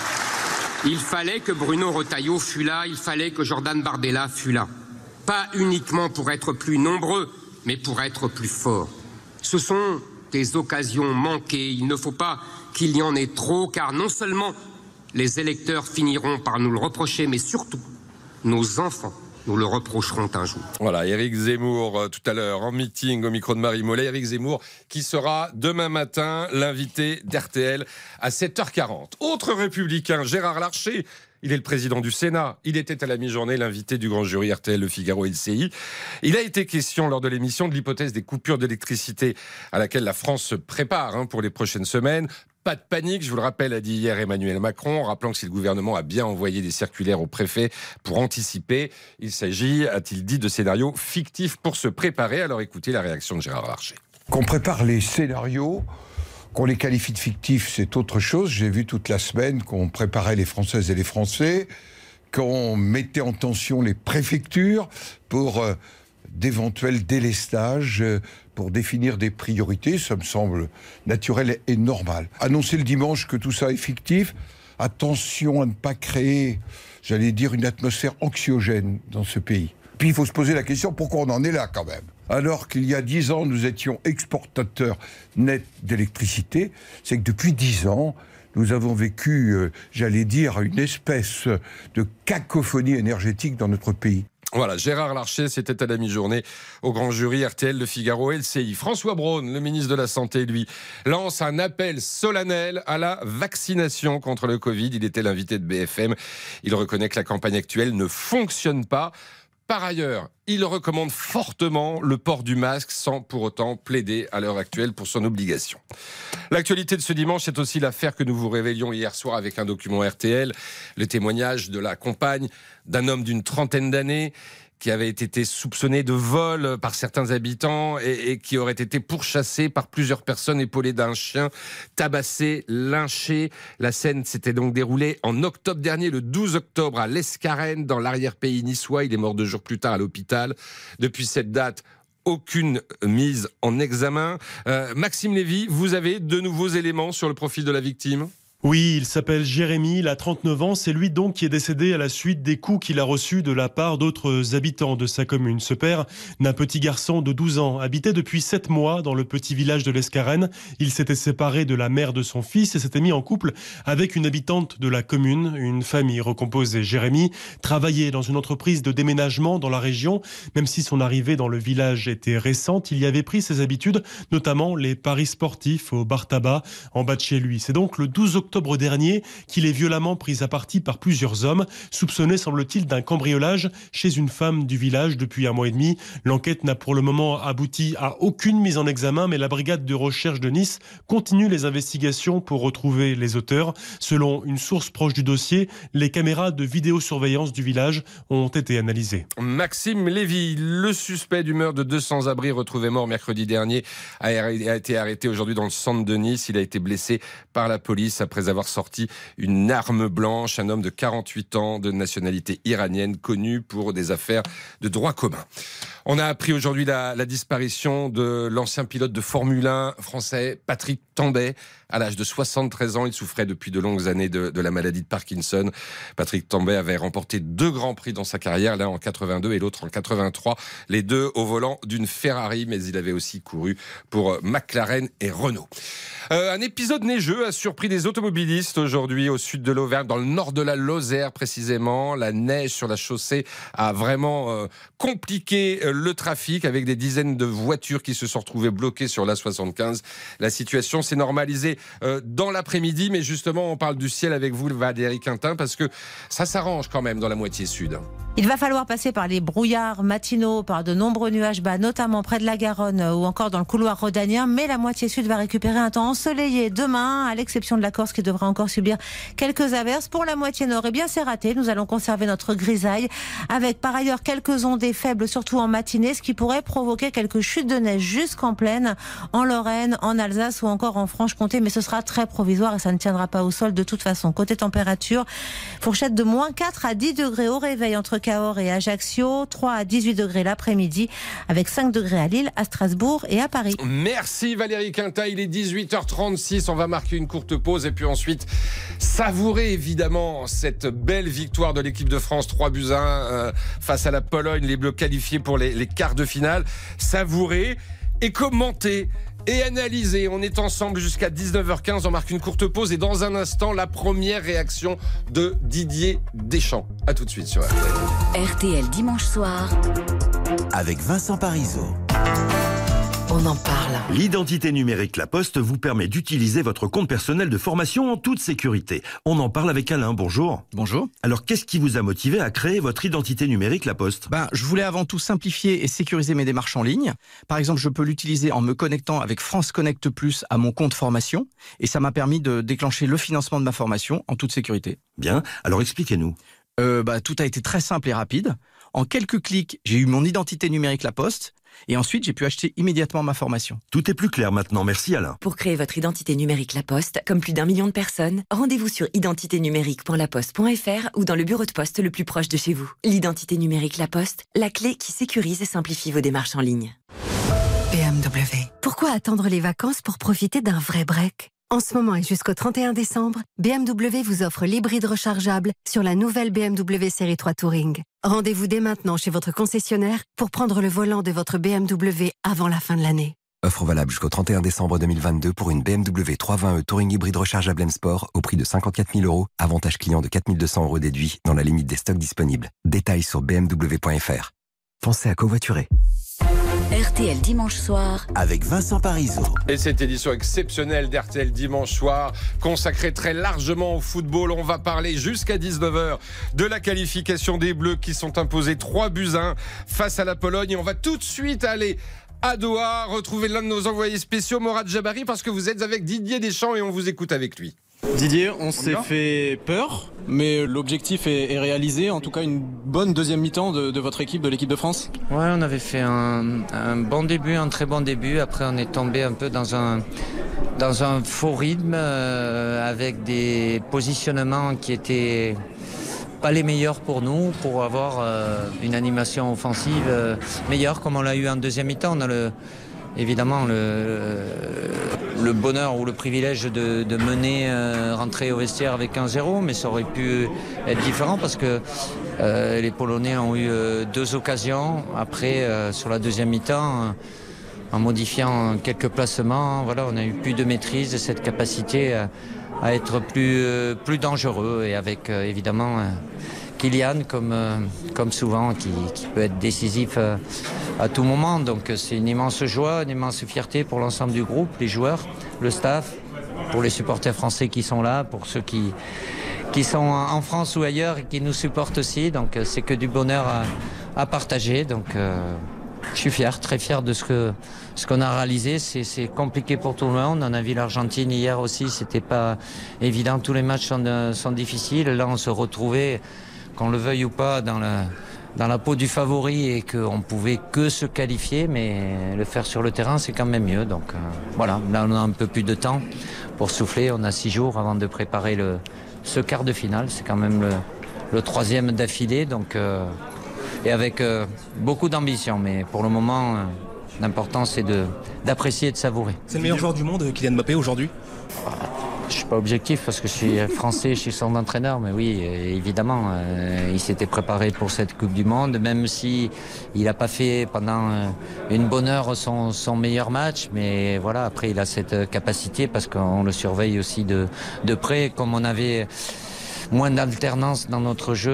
Il fallait que Bruno Retailleau fût là, il fallait que Jordan Bardella fût là. Pas uniquement pour être plus nombreux, mais pour être plus forts. Ce sont des occasions manquées. Il ne faut pas qu'il y en ait trop, car non seulement les électeurs finiront par nous le reprocher, mais surtout, nos enfants nous le reprocheront un jour. Voilà, Éric Zemmour, euh, tout à l'heure, en meeting au micro de Marie Mollet. Éric Zemmour, qui sera demain matin l'invité d'R T L à sept heures quarante. Autre républicain, Gérard Larcher. Il est le président du Sénat. Il était à la mi-journée l'invité du grand jury R T L, Le Figaro et L C I. Il a été question lors de l'émission de l'hypothèse des coupures d'électricité à laquelle la France se prépare hein, pour les prochaines semaines. Pas de panique, je vous le rappelle, a dit hier Emmanuel Macron, rappelant que si le gouvernement a bien envoyé des circulaires au préfet pour anticiper, il s'agit, a-t-il dit, de scénarios fictifs pour se préparer. Alors écoutez la réaction de Gérard Larcher. Qu'on prépare les scénarios, qu'on les qualifie de fictifs, c'est autre chose. J'ai vu toute la semaine qu'on préparait les Françaises et les Français, qu'on mettait en tension les préfectures pour euh, d'éventuels délestages, euh, pour définir des priorités. Ça me semble naturel et normal. Annoncer le dimanche que tout ça est fictif, attention à ne pas créer, j'allais dire, une atmosphère anxiogène dans ce pays. Puis il faut se poser la question, pourquoi on en est là quand même ? Alors qu'il y a dix ans, nous étions exportateurs nets d'électricité, c'est que depuis dix ans, nous avons vécu, euh, j'allais dire, une espèce de cacophonie énergétique dans notre pays. Voilà, Gérard Larcher, c'était à la mi-journée au grand jury R T L, Le Figaro et L C I. François Braun, le ministre de la Santé, lui, lance un appel solennel à la vaccination contre le Covid. Il était l'invité de B F M. Il reconnaît que la campagne actuelle ne fonctionne pas. Par ailleurs, il recommande fortement le port du masque sans pour autant plaider à l'heure actuelle pour son obligation. L'actualité de ce dimanche, c'est aussi l'affaire que nous vous révélions hier soir avec un document R T L, le témoignage de la compagne d'un homme d'une trentaine d'années qui avait été soupçonné de vol par certains habitants et, et qui aurait été pourchassé par plusieurs personnes épaulées d'un chien, tabassé, lynché. La scène s'était donc déroulée en octobre dernier, le douze octobre, à l'Escarène, dans l'arrière-pays niçois. Il est mort deux jours plus tard à l'hôpital. Depuis cette date, aucune mise en examen. Euh, Maxime Lévy, vous avez de nouveaux éléments sur le profil de la victime ? Oui, il s'appelle Jérémy, il a trente-neuf ans. C'est lui donc qui est décédé à la suite des coups qu'il a reçus de la part d'autres habitants de sa commune. Ce père d'un petit garçon de douze ans habitait depuis sept mois dans le petit village de l'Escarène. Il s'était séparé de la mère de son fils et s'était mis en couple avec une habitante de la commune, une famille recomposée. Jérémy travaillait dans une entreprise de déménagement dans la région. Même si son arrivée dans le village était récente, il y avait pris ses habitudes, notamment les paris sportifs au bar tabac en bas de chez lui. C'est donc le douze octobre octobre dernier qu'il est violemment pris à partie par plusieurs hommes, soupçonné semble-t-il d'un cambriolage chez une femme du village depuis un mois et demi. L'enquête n'a pour le moment abouti à aucune mise en examen, mais la brigade de recherche de Nice continue les investigations pour retrouver les auteurs. Selon une source proche du dossier, les caméras de vidéosurveillance du village ont été analysées. Maxime Lévy, le suspect du meurtre de deux sans-abri retrouvé mort mercredi dernier, a été arrêté aujourd'hui dans le centre de Nice. Il a été blessé par la police après avoir sorti une arme blanche. Un homme de quarante-huit ans de nationalité iranienne connu pour des affaires de droit commun. On a appris aujourd'hui la, la disparition de l'ancien pilote de Formule un français Patrick Tambay. À l'âge de soixante-treize ans, il souffrait depuis de longues années de, de la maladie de Parkinson. Patrick Tambay avait remporté deux grands prix dans sa carrière, l'un en quatre-vingt-deux et l'autre en quatre-vingt-trois, les deux au volant d'une Ferrari, mais il avait aussi couru pour McLaren et Renault. Euh, un épisode neigeux a surpris des automobilistes aujourd'hui au sud de l'Auvergne, dans le nord de la Lozère précisément. La neige sur la chaussée a vraiment euh, compliqué euh, le trafic avec des dizaines de voitures qui se sont retrouvées bloquées sur l'A soixante-quinze. La situation s'est normalisée euh, dans l'après-midi, mais justement on parle du ciel avec vous, Valérie Quintin, parce que ça s'arrange quand même dans la moitié sud. Il va falloir passer par les brouillards matinaux, par de nombreux nuages bas, notamment près de la Garonne ou encore dans le couloir rhodanien, mais la moitié sud va récupérer un temps ensoleillé demain, à l'exception de la Corse qui devra encore subir quelques averses. Pour la moitié nord, eh bien c'est raté, nous allons conserver notre grisaille, avec par ailleurs quelques ondées faibles, surtout en matinée, ce qui pourrait provoquer quelques chutes de neige jusqu'en plaine, en Lorraine, en Alsace ou encore en Franche-Comté, mais ce sera très provisoire et ça ne tiendra pas au sol de toute façon. Côté température, fourchette de moins quatre à dix degrés au réveil entre Cahors et Ajaccio, trois à dix-huit degrés l'après-midi, avec cinq degrés à Lille, à Strasbourg et à Paris. Merci Valérie Quintin, il est dix-huit heures trente-six, on va marquer une courte pause et puis ensuite savourer évidemment cette belle victoire de l'équipe de France, trois buts à un euh, face à la Pologne, les Bleus qualifiés pour les, les quarts de finale. Savourer et commenter et analyser. On est ensemble jusqu'à dix-neuf heures quinze, on marque une courte pause et dans un instant, la première réaction de Didier Deschamps. A tout de suite sur R T L. R T L dimanche soir. Avec Vincent Parisot. On en parle. L'identité numérique La Poste vous permet d'utiliser votre compte personnel de formation en toute sécurité. On en parle avec Alain, bonjour. Bonjour. Alors, qu'est-ce qui vous a motivé à créer votre identité numérique La Poste ? Ben, je voulais avant tout simplifier et sécuriser mes démarches en ligne. Par exemple, je peux l'utiliser en me connectant avec France Connect Plus à mon compte formation. Et ça m'a permis de déclencher le financement de ma formation en toute sécurité. Bien, alors expliquez-nous. Euh, bah, tout a été très simple et rapide. En quelques clics, j'ai eu mon identité numérique La Poste. Et ensuite, j'ai pu acheter immédiatement ma formation. Tout est plus clair maintenant, merci Alain. Pour créer votre identité numérique La Poste, comme plus d'un million de personnes, rendez-vous sur identité numérique point la poste point f r ou dans le bureau de poste le plus proche de chez vous. L'identité numérique La Poste, la clé qui sécurise et simplifie vos démarches en ligne. B M W. Pourquoi attendre les vacances pour profiter d'un vrai break ? En ce moment et jusqu'au trente et un décembre, B M W vous offre l'hybride rechargeable sur la nouvelle B M W série trois Touring. Rendez-vous dès maintenant chez votre concessionnaire pour prendre le volant de votre B M W avant la fin de l'année. Offre valable jusqu'au trente et un décembre deux mille vingt-deux pour une B M W trois cent vingt e Touring hybride rechargeable M Sport au prix de cinquante-quatre mille euros. Avantage client de quatre mille deux cents euros déduit dans la limite des stocks disponibles. Détails sur b m w point f r. Pensez à covoiturer. R T L dimanche soir. Avec Vincent Parisot. Et cette édition exceptionnelle d'R T L dimanche soir, consacrée très largement au football. On va parler jusqu'à dix-neuf heures de la qualification des Bleus qui sont imposés trois buts à un face à la Pologne. Et on va tout de suite aller à Doha, retrouver l'un de nos envoyés spéciaux, Morad Jabari, parce que vous êtes avec Didier Deschamps et on vous écoute avec lui. Didier, on s'est fait peur, mais l'objectif est, est réalisé. En tout cas, une bonne deuxième mi-temps de, de votre équipe, de l'équipe de France. Ouais, on avait fait un, un bon début, un très bon début. Après, on est tombé un peu dans un, dans un faux rythme euh, avec des positionnements qui étaient pas les meilleurs pour nous, pour avoir euh, une animation offensive euh, meilleure comme on l'a eu en deuxième mi-temps. On a le évidemment le, le bonheur ou le privilège de, de mener, euh, rentrer au vestiaire avec un zéro, mais ça aurait pu être différent parce que euh, les Polonais ont eu euh, deux occasions. Après, euh, sur la deuxième mi-temps, euh, en modifiant quelques placements, voilà, on a eu plus de maîtrise, cette capacité à, à être plus, euh, plus dangereux et avec euh, évidemment euh, Kylian comme, euh, comme souvent qui, qui peut être décisif euh, à tout moment. Donc c'est une immense joie, une immense fierté pour l'ensemble du groupe, les joueurs, le staff, pour les supporters français qui sont là, pour ceux qui, qui sont en France ou ailleurs et qui nous supportent aussi. Donc c'est que du bonheur à, à partager. Donc euh, je suis fier, très fier de ce que ce qu'on a réalisé. C'est, c'est compliqué pour tout le monde. On a vu l'Argentine hier aussi, c'était pas évident. Tous les matchs sont, sont difficiles. Là, on se retrouvait, qu'on le veuille ou pas, dans la, dans la peau du favori et qu'on pouvait que se qualifier, mais le faire sur le terrain, c'est quand même mieux. Donc euh, voilà, là, on a un peu plus de temps pour souffler. On a six jours avant de préparer le, ce quart de finale. C'est quand même le, le troisième d'affilée. Donc... Euh, et avec euh, beaucoup d'ambition, mais pour le moment, euh, l'important c'est de, d'apprécier et de savourer. C'est le meilleur joueur du monde, Kylian Mbappé, aujourd'hui ? Je suis pas objectif parce que je suis français, je suis son entraîneur, mais oui, évidemment, euh, il s'était préparé pour cette Coupe du Monde, même si il n'a pas fait pendant euh, une bonne heure son, son meilleur match, mais voilà, après il a cette capacité parce qu'on le surveille aussi de, de près, comme on avait moins d'alternance dans notre jeu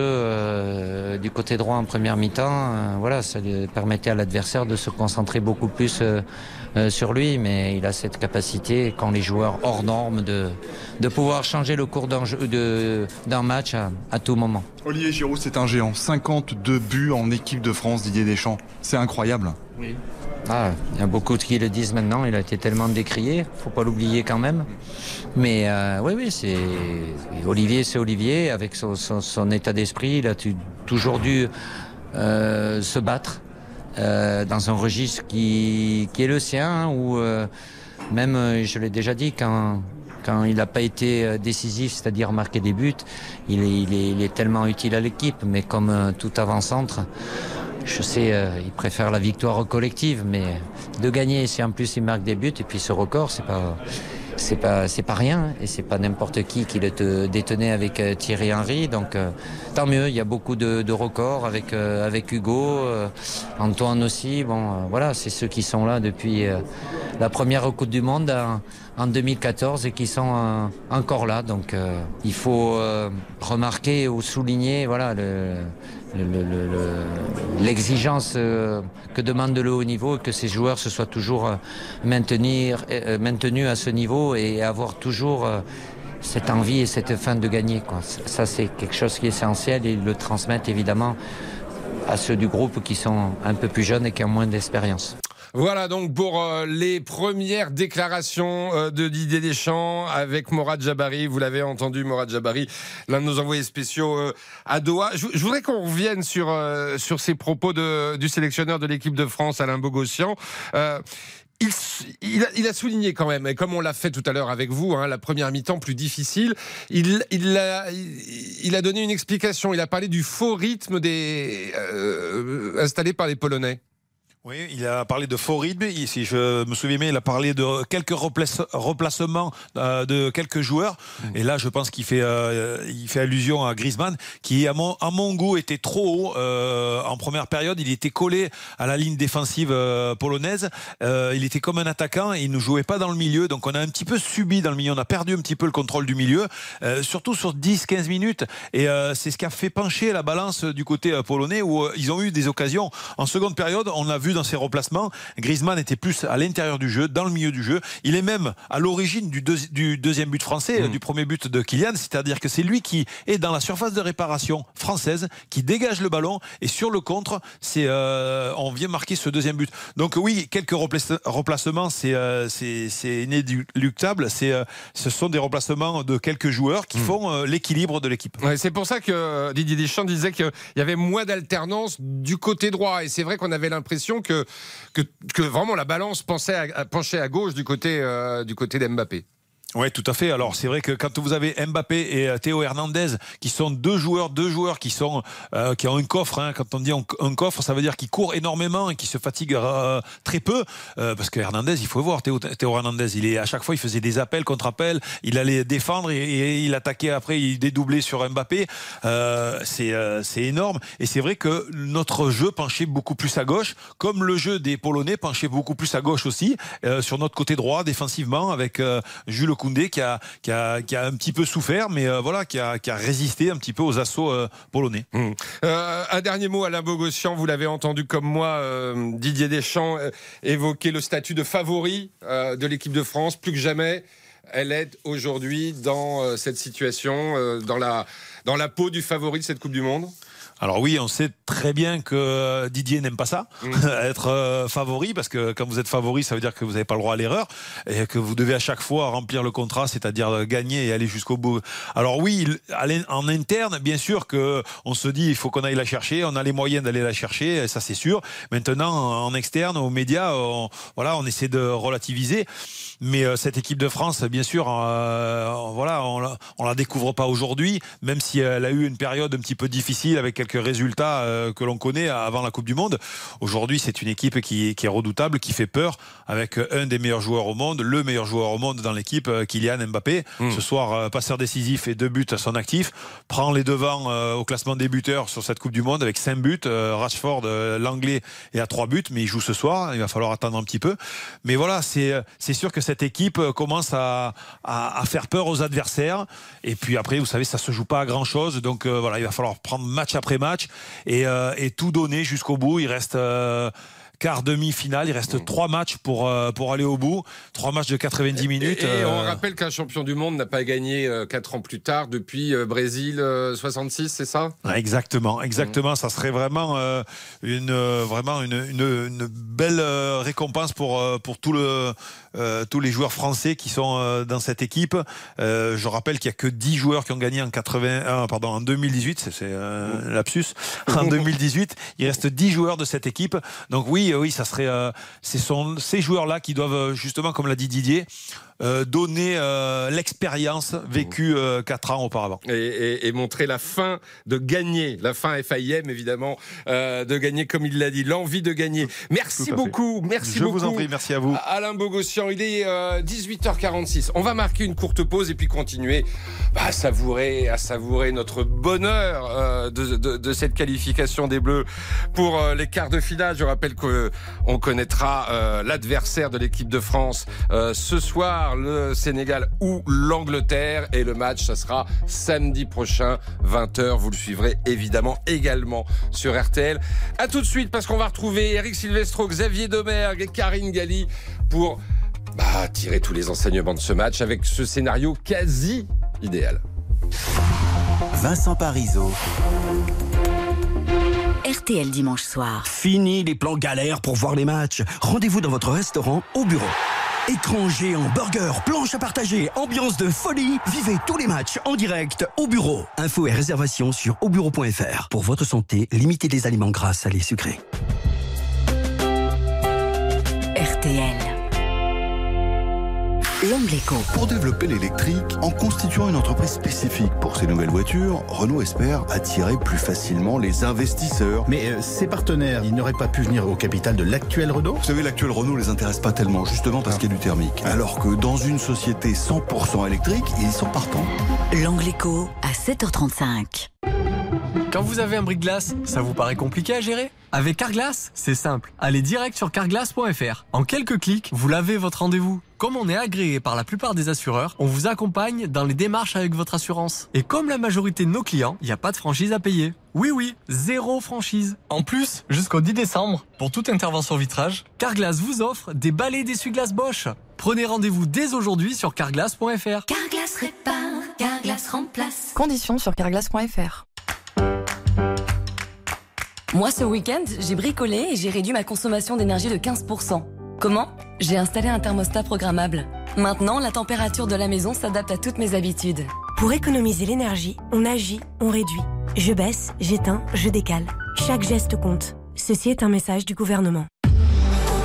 euh, du côté droit en première mi-temps. Euh, voilà, ça lui permettait à l'adversaire de se concentrer beaucoup plus euh, euh, sur lui, mais il a cette capacité, quand les joueurs hors normes, de, de pouvoir changer le cours d'un, jeu, de, d'un match à, à tout moment. Olivier Giroud, c'est un géant. cinquante-deux buts en équipe de France, Didier Deschamps. C'est incroyable. Oui. Ah, il y a beaucoup qui le disent maintenant, il a été tellement décrié, faut pas l'oublier quand même. Mais euh, oui, oui, c'est Olivier, c'est Olivier, avec son, son, son état d'esprit, il a tu, toujours dû euh, se battre euh, dans un registre qui, qui est le sien, où euh, même, je l'ai déjà dit, quand, quand il n'a pas été décisif, c'est-à-dire marquer des buts, il est, il est, il est tellement utile à l'équipe, mais comme euh, tout avant-centre, je sais, euh, il préfère la victoire collective, mais de gagner, si en plus il marque des buts, et puis ce record, c'est pas, c'est pas, c'est pas rien, et c'est pas n'importe qui qui le te détenait avec euh, Thierry Henry. Donc euh, tant mieux, il y a beaucoup de, de records avec euh, avec Hugo, euh, Antoine aussi. Bon, euh, voilà, c'est ceux qui sont là depuis euh, la première Coupe du Monde en, en deux mille quatorze et qui sont euh, encore là. Donc euh, il faut euh, remarquer ou souligner, voilà, le Le, le, le, l'exigence euh, que demande le haut niveau et que ces joueurs se soient toujours euh, maintenir, euh, maintenus à ce niveau et avoir toujours euh, cette envie et cette faim de gagner, quoi. Ça, c'est quelque chose qui est essentiel et ils le transmettent évidemment à ceux du groupe qui sont un peu plus jeunes et qui ont moins d'expérience. Voilà donc pour euh, les premières déclarations euh, de Didier Deschamps avec Morad Jabari. Vous l'avez entendu, Morad Jabari, l'un de nos envoyés spéciaux euh, à Doha. Je, je voudrais qu'on revienne sur, euh, sur ces propos de, du sélectionneur de l'équipe de France, Alain Bogossian. Euh, Il, il, a, il a souligné quand même, et comme on l'a fait tout à l'heure avec vous, hein, la première mi-temps plus difficile, il, il, a, il, il a donné une explication. Il a parlé du faux rythme des, euh, installé par les Polonais. Oui, il a parlé de faux rythme. Si je me souviens bien, il a parlé de quelques replace, replacements euh, de quelques joueurs. Mmh. Et là, je pense qu'il fait, euh, il fait allusion à Griezmann, qui, à mon, à mon goût, était trop haut euh, en première période. Il était collé à la ligne défensive euh, polonaise. Euh, il était comme un attaquant et il ne jouait pas dans le milieu. Donc, on a un petit peu subi dans le milieu. On a perdu un petit peu le contrôle du milieu, euh, surtout sur dix quinze minutes. Et euh, c'est ce qui a fait pencher la balance du côté euh, polonais, où euh, ils ont eu des occasions. En seconde période, on a vu dans ses replacements, Griezmann était plus à l'intérieur du jeu, dans le milieu du jeu. Il est même à l'origine du, deux, du deuxième but français, mmh. du premier but de Kylian, c'est-à-dire que c'est lui qui est dans la surface de réparation française, qui dégage le ballon, et sur le contre, c'est, euh, on vient marquer ce deuxième but. Donc oui, quelques replace- replacements, c'est, euh, c'est, c'est inéluctable. C'est, euh, ce sont des remplacements de quelques joueurs qui mmh. font euh, l'équilibre de l'équipe. Ouais, c'est pour ça que Didier Deschamps disait qu'il y avait moins d'alternance du côté droit, et c'est vrai qu'on avait l'impression que Que, que vraiment la balance pensait à, à, penchait à gauche du côté, euh, du côté d'Mbappé. Oui, tout à fait. Alors c'est vrai que quand vous avez Mbappé et Théo Hernandez, qui sont deux joueurs, deux joueurs qui sont euh, qui ont un coffre. Hein. Quand on dit un coffre, ça veut dire qu'ils courent énormément et qu'ils se fatiguent euh, très peu. Euh, parce que Hernandez, il faut voir Théo, Théo Hernandez, il est à chaque fois, il faisait des appels, contre-appels, il allait défendre et, et il attaquait après, il dédoublait sur Mbappé. Euh, c'est euh, c'est énorme. Et c'est vrai que notre jeu penchait beaucoup plus à gauche, comme le jeu des Polonais penchait beaucoup plus à gauche aussi, euh, sur notre côté droit défensivement avec euh, Jules Koundé qui a, qui, a, qui a un petit peu souffert, mais euh, voilà, qui a, qui a résisté un petit peu aux assauts euh, polonais. Mmh. Euh, un dernier mot, Alain Bogossian, vous l'avez entendu comme moi, euh, Didier Deschamps euh, évoquer le statut de favori euh, de l'équipe de France, plus que jamais. Elle est aujourd'hui dans euh, cette situation, euh, dans, la, dans la peau du favori de cette Coupe du Monde. Alors oui, on sait très bien que Didier n'aime pas ça, mmh. être euh, favori, parce que quand vous êtes favori, ça veut dire que vous n'avez pas le droit à l'erreur et que vous devez à chaque fois remplir le contrat, c'est-à-dire gagner et aller jusqu'au bout. Alors oui, en interne, bien sûr qu'on se dit il faut qu'on aille la chercher, on a les moyens d'aller la chercher, ça c'est sûr. Maintenant, en externe, aux médias, on, voilà, on essaie de relativiser. Mais euh, cette équipe de France, bien sûr, euh, voilà, on la, on la découvre pas aujourd'hui, même si elle a eu une période un petit peu difficile avec quelques résultats euh, que l'on connaît avant la Coupe du Monde. Aujourd'hui, c'est une équipe qui, qui est redoutable, qui fait peur, avec un des meilleurs joueurs au monde, le meilleur joueur au monde dans l'équipe, Kylian Mbappé. Mmh. Ce soir, euh, passeur décisif et deux buts à son actif, prend les devants euh, au classement des buteurs sur cette Coupe du Monde avec cinq buts. Euh, Rashford, euh, l'anglais, est à trois buts, mais il joue ce soir. Il va falloir attendre un petit peu. Mais voilà, c'est, c'est sûr que cette équipe commence à, à, à faire peur aux adversaires. Et puis après, vous savez, ça se joue pas à grand chose. Donc euh, voilà, il va falloir prendre match après match et, euh, et tout donner jusqu'au bout. Il reste euh, quart demi-finale, il reste trois matchs pour, euh, pour aller au bout. Trois matchs de quatre-vingt-dix minutes. Et, et euh... on rappelle qu'un champion du monde n'a pas gagné euh, quatre ans plus tard depuis euh, Brésil euh, soixante-six, c'est ça ? Exactement, exactement. Mmh. Ça serait vraiment euh, une, euh, vraiment une, une, une belle euh, récompense pour, euh, pour tout le, euh, tous les joueurs français qui sont euh, dans cette équipe. Euh, je rappelle qu'il n'y a que dix joueurs qui ont gagné en, quatre-vingt-un, pardon, en deux mille dix-huit, c'est, c'est un mmh. lapsus. En deux mille dix-huit, il reste dix joueurs de cette équipe. Donc oui, oui, ça serait euh, ce sont ces joueurs-là qui doivent justement, comme l'a dit Didier, euh, donner euh, l'expérience vécue euh, quatre ans auparavant. Et, et, et montrer la fin de gagner, la fin F I M évidemment, euh, de gagner comme il l'a dit, l'envie de gagner. Merci beaucoup, merci Je beaucoup. vous en prie, merci à vous. Alain Bogossian, il est euh, dix-huit heures quarante-six. On va marquer une courte pause et puis continuer bah, à savourer, à savourer notre bonheur euh, de, de, de cette qualification des Bleus pour euh, les quarts de finale. Je rappelle qu'on connaîtra euh, l'adversaire de l'équipe de France euh, ce soir, le Sénégal ou l'Angleterre, et le match ça sera samedi prochain vingt heures. Vous le suivrez évidemment également sur R T L. À tout de suite, parce qu'on va retrouver Eric Silvestro, Xavier Domergue et Karine Galli pour bah, tirer tous les enseignements de ce match avec ce scénario quasi idéal. Vincent Parisot. R T L dimanche soir. Fini les plans galères pour voir les matchs. Rendez-vous dans votre restaurant au bureau. Écran géant, burger, planche à partager, ambiance de folie. Vivez tous les matchs en direct au bureau. Infos et réservations sur au bureau point f r. Pour votre santé, limitez les aliments gras, salés, sucrés. R T L. L'Ombléco. Pour développer l'électrique, en constituant une entreprise spécifique pour ces nouvelles voitures, Renault espère attirer plus facilement les investisseurs. Mais euh, ces partenaires, ils n'auraient pas pu venir au capital de l'actuel Renault ? Vous savez, l'actuel Renault les intéresse pas tellement, justement parce ah. qu'il y a du thermique. Alors que dans une société cent pour cent électrique, ils sont partants. L'Ombléco à sept heures trente-cinq. Quand vous avez un bris-de-glace, ça vous paraît compliqué à gérer ? Avec Carglass, c'est simple. Allez direct sur carglass point f r. En quelques clics, vous lavez votre rendez-vous. Comme on est agréé par la plupart des assureurs, on vous accompagne dans les démarches avec votre assurance. Et comme la majorité de nos clients, il n'y a pas de franchise à payer. Oui, oui, zéro franchise. En plus, jusqu'au dix décembre, pour toute intervention vitrage, Carglass vous offre des balais d'essuie-glace Bosch. Prenez rendez-vous dès aujourd'hui sur carglass point f r. Carglass répare, Carglass remplace. Conditions sur carglass point f r. Moi, ce week-end, j'ai bricolé et j'ai réduit ma consommation d'énergie de quinze pour cent. Comment ? J'ai installé un thermostat programmable. Maintenant, la température de la maison s'adapte à toutes mes habitudes. Pour économiser l'énergie, on agit, on réduit. Je baisse, j'éteins, je décale. Chaque geste compte. Ceci est un message du gouvernement. Renault.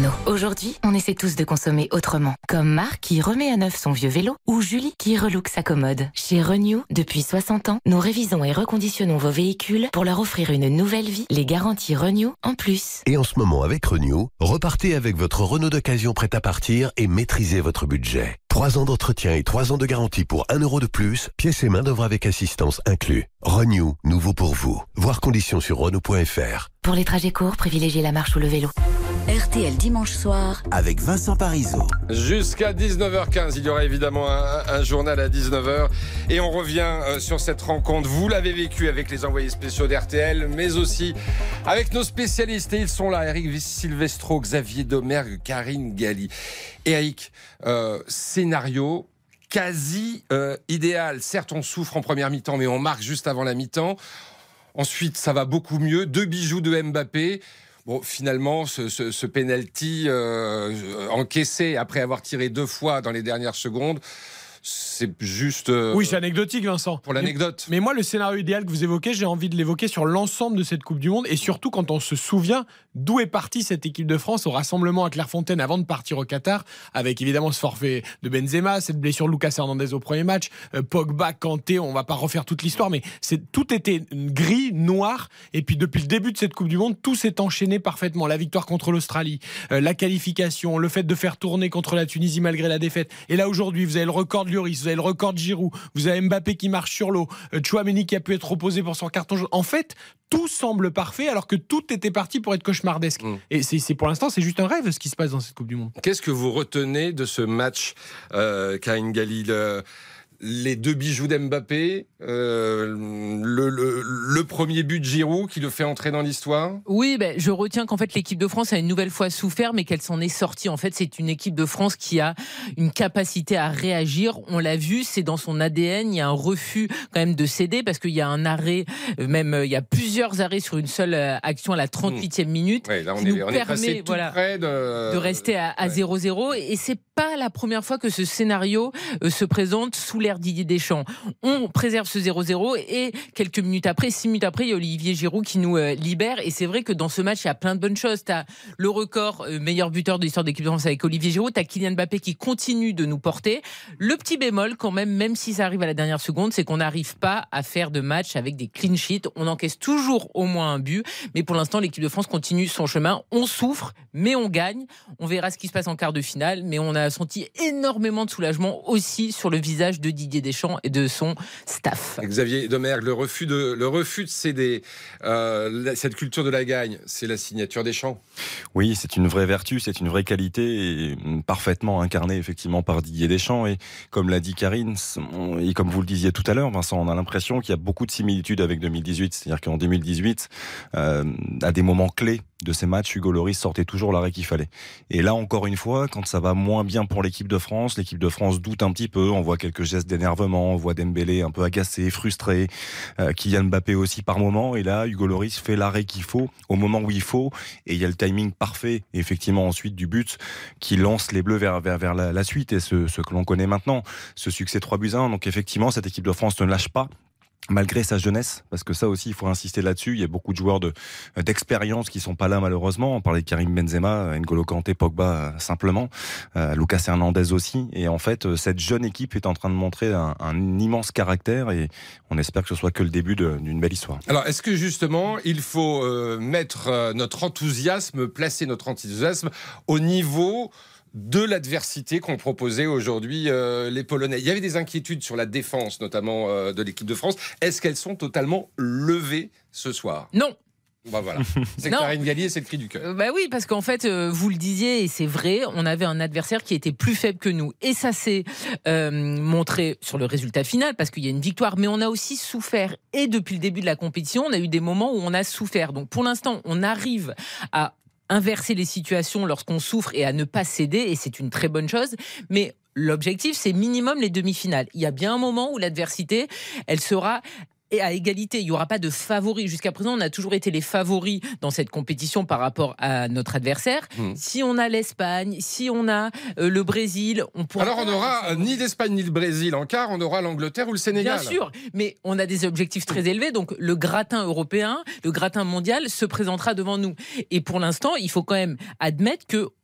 Renault. Aujourd'hui, on essaie tous de consommer autrement. Comme Marc qui remet à neuf son vieux vélo ou Julie qui relook sa commode. Chez Renew, depuis soixante ans, nous révisons et reconditionnons vos véhicules pour leur offrir une nouvelle vie. Les garanties Renew en plus. Et en ce moment avec Renew, repartez avec votre Renault d'occasion prêt à partir et maîtrisez votre budget. Trois ans d'entretien et trois ans de garantie pour un euro de plus, pièces et main d'œuvre avec assistance inclus. Renew, nouveau pour vous. Voir conditions sur Renault point F R. Pour les trajets courts, privilégiez la marche ou le vélo. R T L dimanche soir avec Vincent Parisot. Jusqu'à dix-neuf heures quinze, il y aura évidemment un, un journal à dix-neuf heures et on revient euh, sur cette rencontre. Vous l'avez vécu avec les envoyés spéciaux d'R T L, mais aussi avec nos spécialistes. Et ils sont là, Eric Silvestro, Xavier Domergue, Karine Galli. Eric, euh, scénario quasi euh, idéal. Certes, on souffre en première mi-temps, mais on marque juste avant la mi-temps. Ensuite, ça va beaucoup mieux. Deux bijoux de Mbappé. Bon, finalement, ce, ce, ce penalty euh, encaissé après avoir tiré deux fois dans les dernières secondes, c'est juste... Euh, oui, c'est anecdotique, Vincent. Pour l'anecdote. Mais, mais moi, le scénario idéal que vous évoquez, j'ai envie de l'évoquer sur l'ensemble de cette Coupe du Monde et surtout quand on se souvient d'où est partie cette équipe de France au rassemblement à Clairefontaine avant de partir au Qatar, avec évidemment ce forfait de Benzema, cette blessure de Lucas Hernandez au premier match, euh, Pogba, Kanté, on va pas refaire toute l'histoire, mais c'est, tout était gris, noir, et puis depuis le début de cette Coupe du Monde, tout s'est enchaîné parfaitement. La victoire contre l'Australie, euh, la qualification, le fait de faire tourner contre la Tunisie malgré la défaite. Et là, aujourd'hui, vous avez le record de Lloris, vous avez le record de Giroud, vous avez Mbappé qui marche sur l'eau, euh, Tchouaméni qui a pu être opposé pour son carton jaune. En fait, tout semble parfait alors que tout était parti pour être cauchemardesque. Mmh. Et c'est, c'est pour l'instant, c'est juste un rêve ce qui se passe dans cette Coupe du Monde. Qu'est-ce que vous retenez de ce match, euh, Karine Galli, le, les deux bijoux d'Mbappé, euh, le, le, le premier but de Giroud qui le fait entrer dans l'histoire? Oui, ben, je retiens qu'en fait l'équipe de France a une nouvelle fois souffert, mais qu'elle s'en est sortie. En fait, c'est une équipe de France qui a une capacité à réagir. On l'a vu, c'est dans son A D N. Il y a un refus quand même de céder parce qu'il y a un arrêt, même il y a plusieurs arrêts sur une seule action à la trente-huitième minute, ouais, là, on qui est, nous on est permet tout voilà, près de... de rester à, à ouais. zéro zéro. Et c'est pas la première fois que ce scénario euh, se présente sous l'ère Didier Deschamps. On préserve ce zéro zéro et quelques minutes après, six minutes après, il y a Olivier Giroud qui nous euh, libère. Et c'est vrai que dans ce match, il y a plein de bonnes choses. Tu as le record euh, meilleur buteur de l'histoire de l'équipe de France avec Olivier Giroud. Tu as Kylian Mbappé qui continue de nous porter. Le petit bémol quand même, même si ça arrive à la dernière seconde, c'est qu'on n'arrive pas à faire de match avec des clean sheets. On encaisse toujours au moins un but. Mais pour l'instant, l'équipe de France continue son chemin. On souffre, mais on gagne. On verra ce qui se passe en quart de finale. Mais on a senti énormément de soulagement aussi sur le visage de Didier Deschamps et de son staff. Xavier Domergue, le refus de, le refus de céder, euh, cette culture de la gagne, c'est la signature Deschamps. Oui, c'est une vraie vertu, c'est une vraie qualité et parfaitement incarnée effectivement par Didier Deschamps. Et comme l'a dit Karine, et comme vous le disiez tout à l'heure, Vincent, on a l'impression qu'il y a beaucoup de similitudes avec deux mille dix-huit. C'est-à-dire qu'en deux mille dix-huit, euh, à des moments clés de ces matchs, Hugo Lloris sortait toujours l'arrêt qu'il fallait. Et là, encore une fois, quand ça va moins bien pour l'équipe de France, l'équipe de France doute un petit peu, on voit quelques gestes d'énervement, on voit Dembélé un peu agacé, frustré, euh, Kylian Mbappé aussi par moment, et là, Hugo Lloris fait l'arrêt qu'il faut, au moment où il faut, et il y a le timing parfait, effectivement, ensuite du but, qui lance les Bleus vers, vers, vers la, la suite, et ce, ce que l'on connaît maintenant, ce succès trois buts à un. Donc effectivement, cette équipe de France ne lâche pas, malgré sa jeunesse, parce que ça aussi il faut insister là-dessus, il y a beaucoup de joueurs de, d'expérience qui sont pas là malheureusement, on parlait de Karim Benzema, N'Golo Kanté, Pogba simplement, euh, Lucas Hernandez aussi, et en fait cette jeune équipe est en train de montrer un, un immense caractère et on espère que ce soit que le début de, d'une belle histoire. Alors est-ce que justement il faut euh, mettre euh, notre enthousiasme, placer notre enthousiasme au niveau de l'adversité qu'ont proposé aujourd'hui euh, les Polonais? Il y avait des inquiétudes sur la défense, notamment euh, de l'équipe de France. Est-ce qu'elles sont totalement levées ce soir? Non. Bah voilà, c'est Karine Galli et c'est le cri du cœur. Euh, bah oui, parce qu'en fait, euh, vous le disiez, et c'est vrai, on avait un adversaire qui était plus faible que nous. Et ça s'est euh, montré sur le résultat final, parce qu'il y a une victoire, mais on a aussi souffert. Et depuis le début de la compétition, on a eu des moments où on a souffert. Donc pour l'instant, on arrive à inverser les situations lorsqu'on souffre et à ne pas céder, et c'est une très bonne chose. Mais l'objectif, c'est minimum les demi-finales. Il y a bien un moment où l'adversité, elle sera et à égalité. Il n'y aura pas de favoris. Jusqu'à présent, on a toujours été les favoris dans cette compétition par rapport à notre adversaire. Mmh. Si on a l'Espagne, si on a euh, le Brésil, on pourra... Alors on n'aura ni l'Espagne ni le Brésil en quart, on aura l'Angleterre ou le Sénégal. Bien sûr, mais on a des objectifs très élevés, donc le gratin européen, le gratin mondial se présentera devant nous. Et pour l'instant, il faut quand même admettre que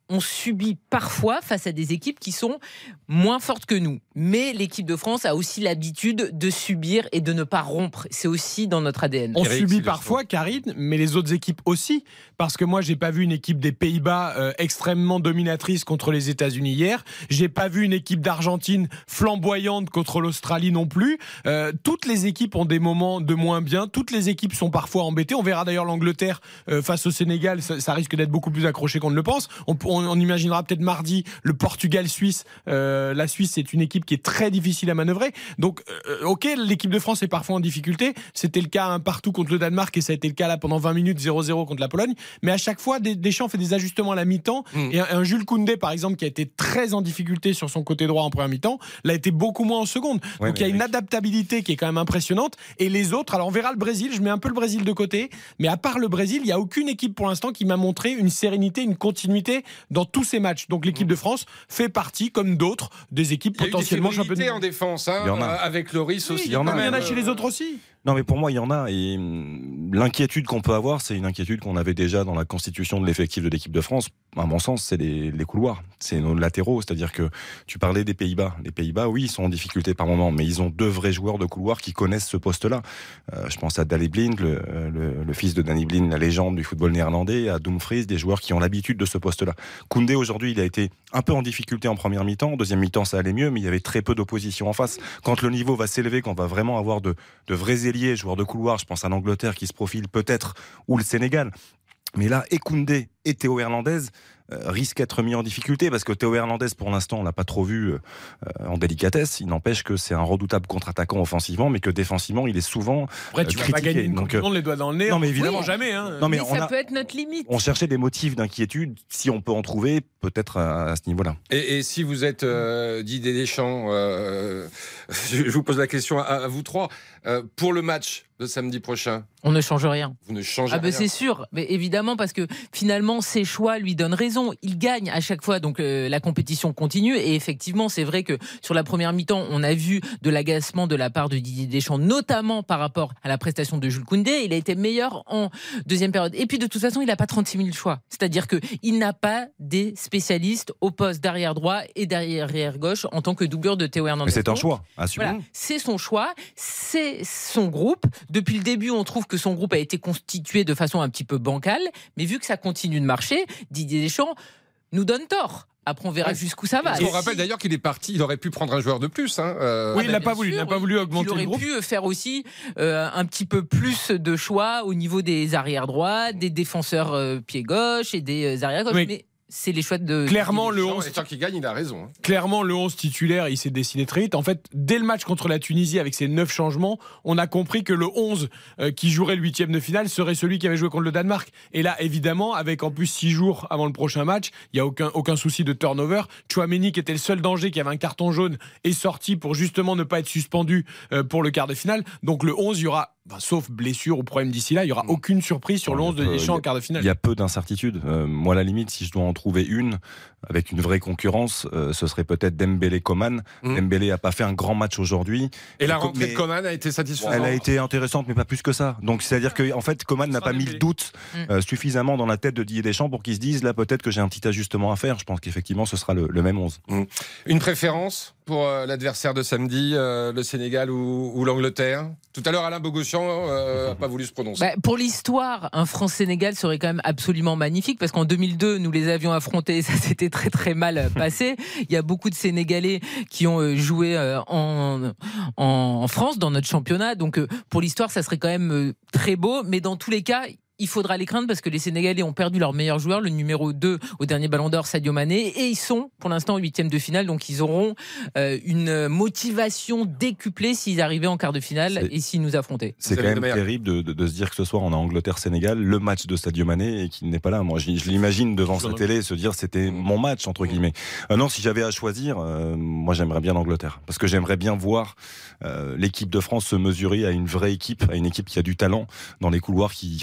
on subit parfois face à des équipes qui sont moins fortes que nous. Mais l'équipe de France a aussi l'habitude de subir et de ne pas rompre. C'est aussi dans notre A D N. On Eric, subit parfois, Karine, mais les autres équipes aussi. Parce que moi, j'ai pas vu une équipe des Pays-Bas euh, extrêmement dominatrice contre les États-Unis hier. J'ai pas vu une équipe d'Argentine flamboyante contre l'Australie non plus. Euh, toutes les équipes ont des moments de moins bien. Toutes les équipes sont parfois embêtées. On verra d'ailleurs l'Angleterre euh, face au Sénégal. Ça, ça risque d'être beaucoup plus accroché qu'on ne le pense. On, on, on imaginera peut-être mardi le Portugal-Suisse. Euh, la Suisse, c'est une équipe qui est très difficile à manœuvrer. Donc, euh, ok, l'équipe de France est parfois en difficulté. C'était le cas un partout contre le Danemark et ça a été le cas là pendant vingt minutes zéro zéro contre la Pologne. Mais à chaque fois, Deschamps fait des ajustements à la mi-temps. Mmh. Et un, un Jules Koundé, par exemple, qui a été très en difficulté sur son côté droit en première mi-temps, l'a été beaucoup moins en seconde. Ouais, Donc il y a une adaptabilité qui est quand même impressionnante. Et les autres, alors on verra le Brésil. Je mets un peu le Brésil de côté. Mais à part le Brésil, il n'y a aucune équipe pour l'instant qui m'a montré une sérénité, une continuité dans tous ces matchs. Donc l'équipe mmh. de France fait partie, comme d'autres, des équipes potentiellement championnes. En défense, hein, il y en a. Avec Loris aussi. Oui, il y en a, il y en a chez les autres aussi. Non, mais pour moi, il y en a. Et l'inquiétude qu'on peut avoir, c'est une inquiétude qu'on avait déjà dans la constitution de l'effectif de l'équipe de France. À mon sens, c'est les, les couloirs, c'est nos latéraux. C'est-à-dire que tu parlais des Pays-Bas. Les Pays-Bas, oui, ils sont en difficulté par moment, mais ils ont deux vrais joueurs de couloir qui connaissent ce poste-là. Euh, je pense à Daley Blind, le, le, le fils de Danny Blind, la légende du football néerlandais, à Dumfries, des joueurs qui ont l'habitude de ce poste-là. Koundé, aujourd'hui, il a été un peu en difficulté en première mi-temps. En deuxième mi-temps, ça allait mieux, mais il y avait très peu d'opposition en face. Quand le niveau va s'élever, quand on va vraiment avoir de, de vrais ailiers, joueurs de couloir, je pense à l'Angleterre qui se profile peut-être, ou le Sénégal. Mais là, et Koundé et Théo Hernandez euh, risquent d'être mis en difficulté parce que Théo Hernandez, pour l'instant, on l'a pas trop vu euh, en délicatesse. Il n'empêche que c'est un redoutable contre-attaquant offensivement, mais que défensivement, il est souvent Après, tu euh, vas pas gagner une Donc, coupe du monde les doigts dans le nez. Non, mais évidemment oui. jamais. Hein. Non, mais, mais on ça a, peut être notre limite. On cherchait des motifs d'inquiétude, si on peut en trouver, peut-être à, à ce niveau-là. Et, et si vous êtes euh, Didier Deschamps, euh, je vous pose la question à, à vous trois, euh, pour le match de samedi prochain. On ne change rien. Vous ne changez ah ben rien. C'est sûr, mais évidemment parce que finalement ses choix lui donnent raison. Il gagne à chaque fois, donc euh, la compétition continue. Et effectivement, c'est vrai que sur la première mi-temps, on a vu de l'agacement de la part de Didier Deschamps, notamment par rapport à la prestation de Jules Koundé. Il a été meilleur en deuxième période. Et puis de toute façon, il n'a pas trente-six mille choix. C'est-à-dire qu'il n'a pas des spécialistes au poste d'arrière droit et d'arrière gauche en tant que doublure de Théo Hernandez. Mais c'est un choix, assurément. Voilà, c'est son choix, c'est son groupe. Depuis le début, on trouve que son groupe a été constitué de façon un petit peu bancale, mais vu que ça continue de marcher, Didier Deschamps nous donne tort. Après, on verra ouais. jusqu'où ça va. On si... rappelle d'ailleurs qu'il est parti, il aurait pu prendre un joueur de plus. Hein, euh... Oui, il n'a ah pas bah, voulu, il n'a pas voulu augmenter le groupe. Il aurait pu faire aussi euh, un petit peu plus de choix au niveau des arrières droits, des défenseurs euh, pied gauche et des euh, arrières gauche. Mais... mais... c'est les choix de... Clairement, le onze... Et tant qu'il gagne, il a raison. Hein. Clairement, le onze titulaire, il s'est dessiné très vite. En fait, dès le match contre la Tunisie, avec ses neuf changements, on a compris que le onze euh, qui jouerait le huitième de finale serait celui qui avait joué contre le Danemark. Et là, évidemment, avec en plus six jours avant le prochain match, il n'y a aucun, aucun souci de turnover. Tchouaméni, qui était le seul danger, qui avait un carton jaune, est sorti pour justement ne pas être suspendu euh, pour le quart de finale. Donc le onze, il y aura... Enfin, sauf blessure ou problème d'ici là, il n'y aura aucune surprise sur le onze de Deschamps en quart de finale. Il y a peu d'incertitudes. Euh, moi, à la limite, si je dois en trouver une, avec une vraie concurrence, euh, ce serait peut-être Dembélé-Coman. Mmh. Dembélé n'a pas fait un grand match aujourd'hui. Et la rentrée mais... de Coman a été satisfaisante. Elle a été intéressante, mais pas plus que ça. Donc, c'est-à-dire que, en fait, Coman n'a pas mis le doute euh, suffisamment dans la tête de Didier Deschamps pour qu'il se dise, là, peut-être que j'ai un petit ajustement à faire. Je pense qu'effectivement, ce sera le, le même onze. Mmh. Une préférence pour euh, l'adversaire de samedi, euh, le Sénégal ou, ou l'Angleterre? Tout à l'heure, Alain Bogossian n'a pas voulu se prononcer. Bah, pour l'histoire, un France-Sénégal serait quand même absolument magnifique parce qu'en deux mille deux, nous les avions affrontés et ça s'était très très mal passé. Il y a beaucoup de Sénégalais qui ont joué en, en France, dans notre championnat. Donc pour l'histoire, ça serait quand même très beau. Mais dans tous les cas, il faudra les craindre parce que les Sénégalais ont perdu leur meilleur joueur, le numéro deux au dernier Ballon d'Or, Sadio Mané, et ils sont pour l'instant en huitième de finale, donc ils auront euh, une motivation décuplée s'ils arrivaient en quart de finale c'est, et s'ils nous affrontaient. C'est quand même terrible de, de, de se dire que ce soir on a Angleterre-Sénégal, le match de Sadio Mané et qu'il n'est pas là. Moi je, je l'imagine devant sa télé se dire c'était mon match entre guillemets. Euh, non, si j'avais à choisir, euh, moi j'aimerais bien l'Angleterre parce que j'aimerais bien voir euh, l'équipe de France se mesurer à une vraie équipe, à une équipe qui a du talent dans les couloirs, qui risque de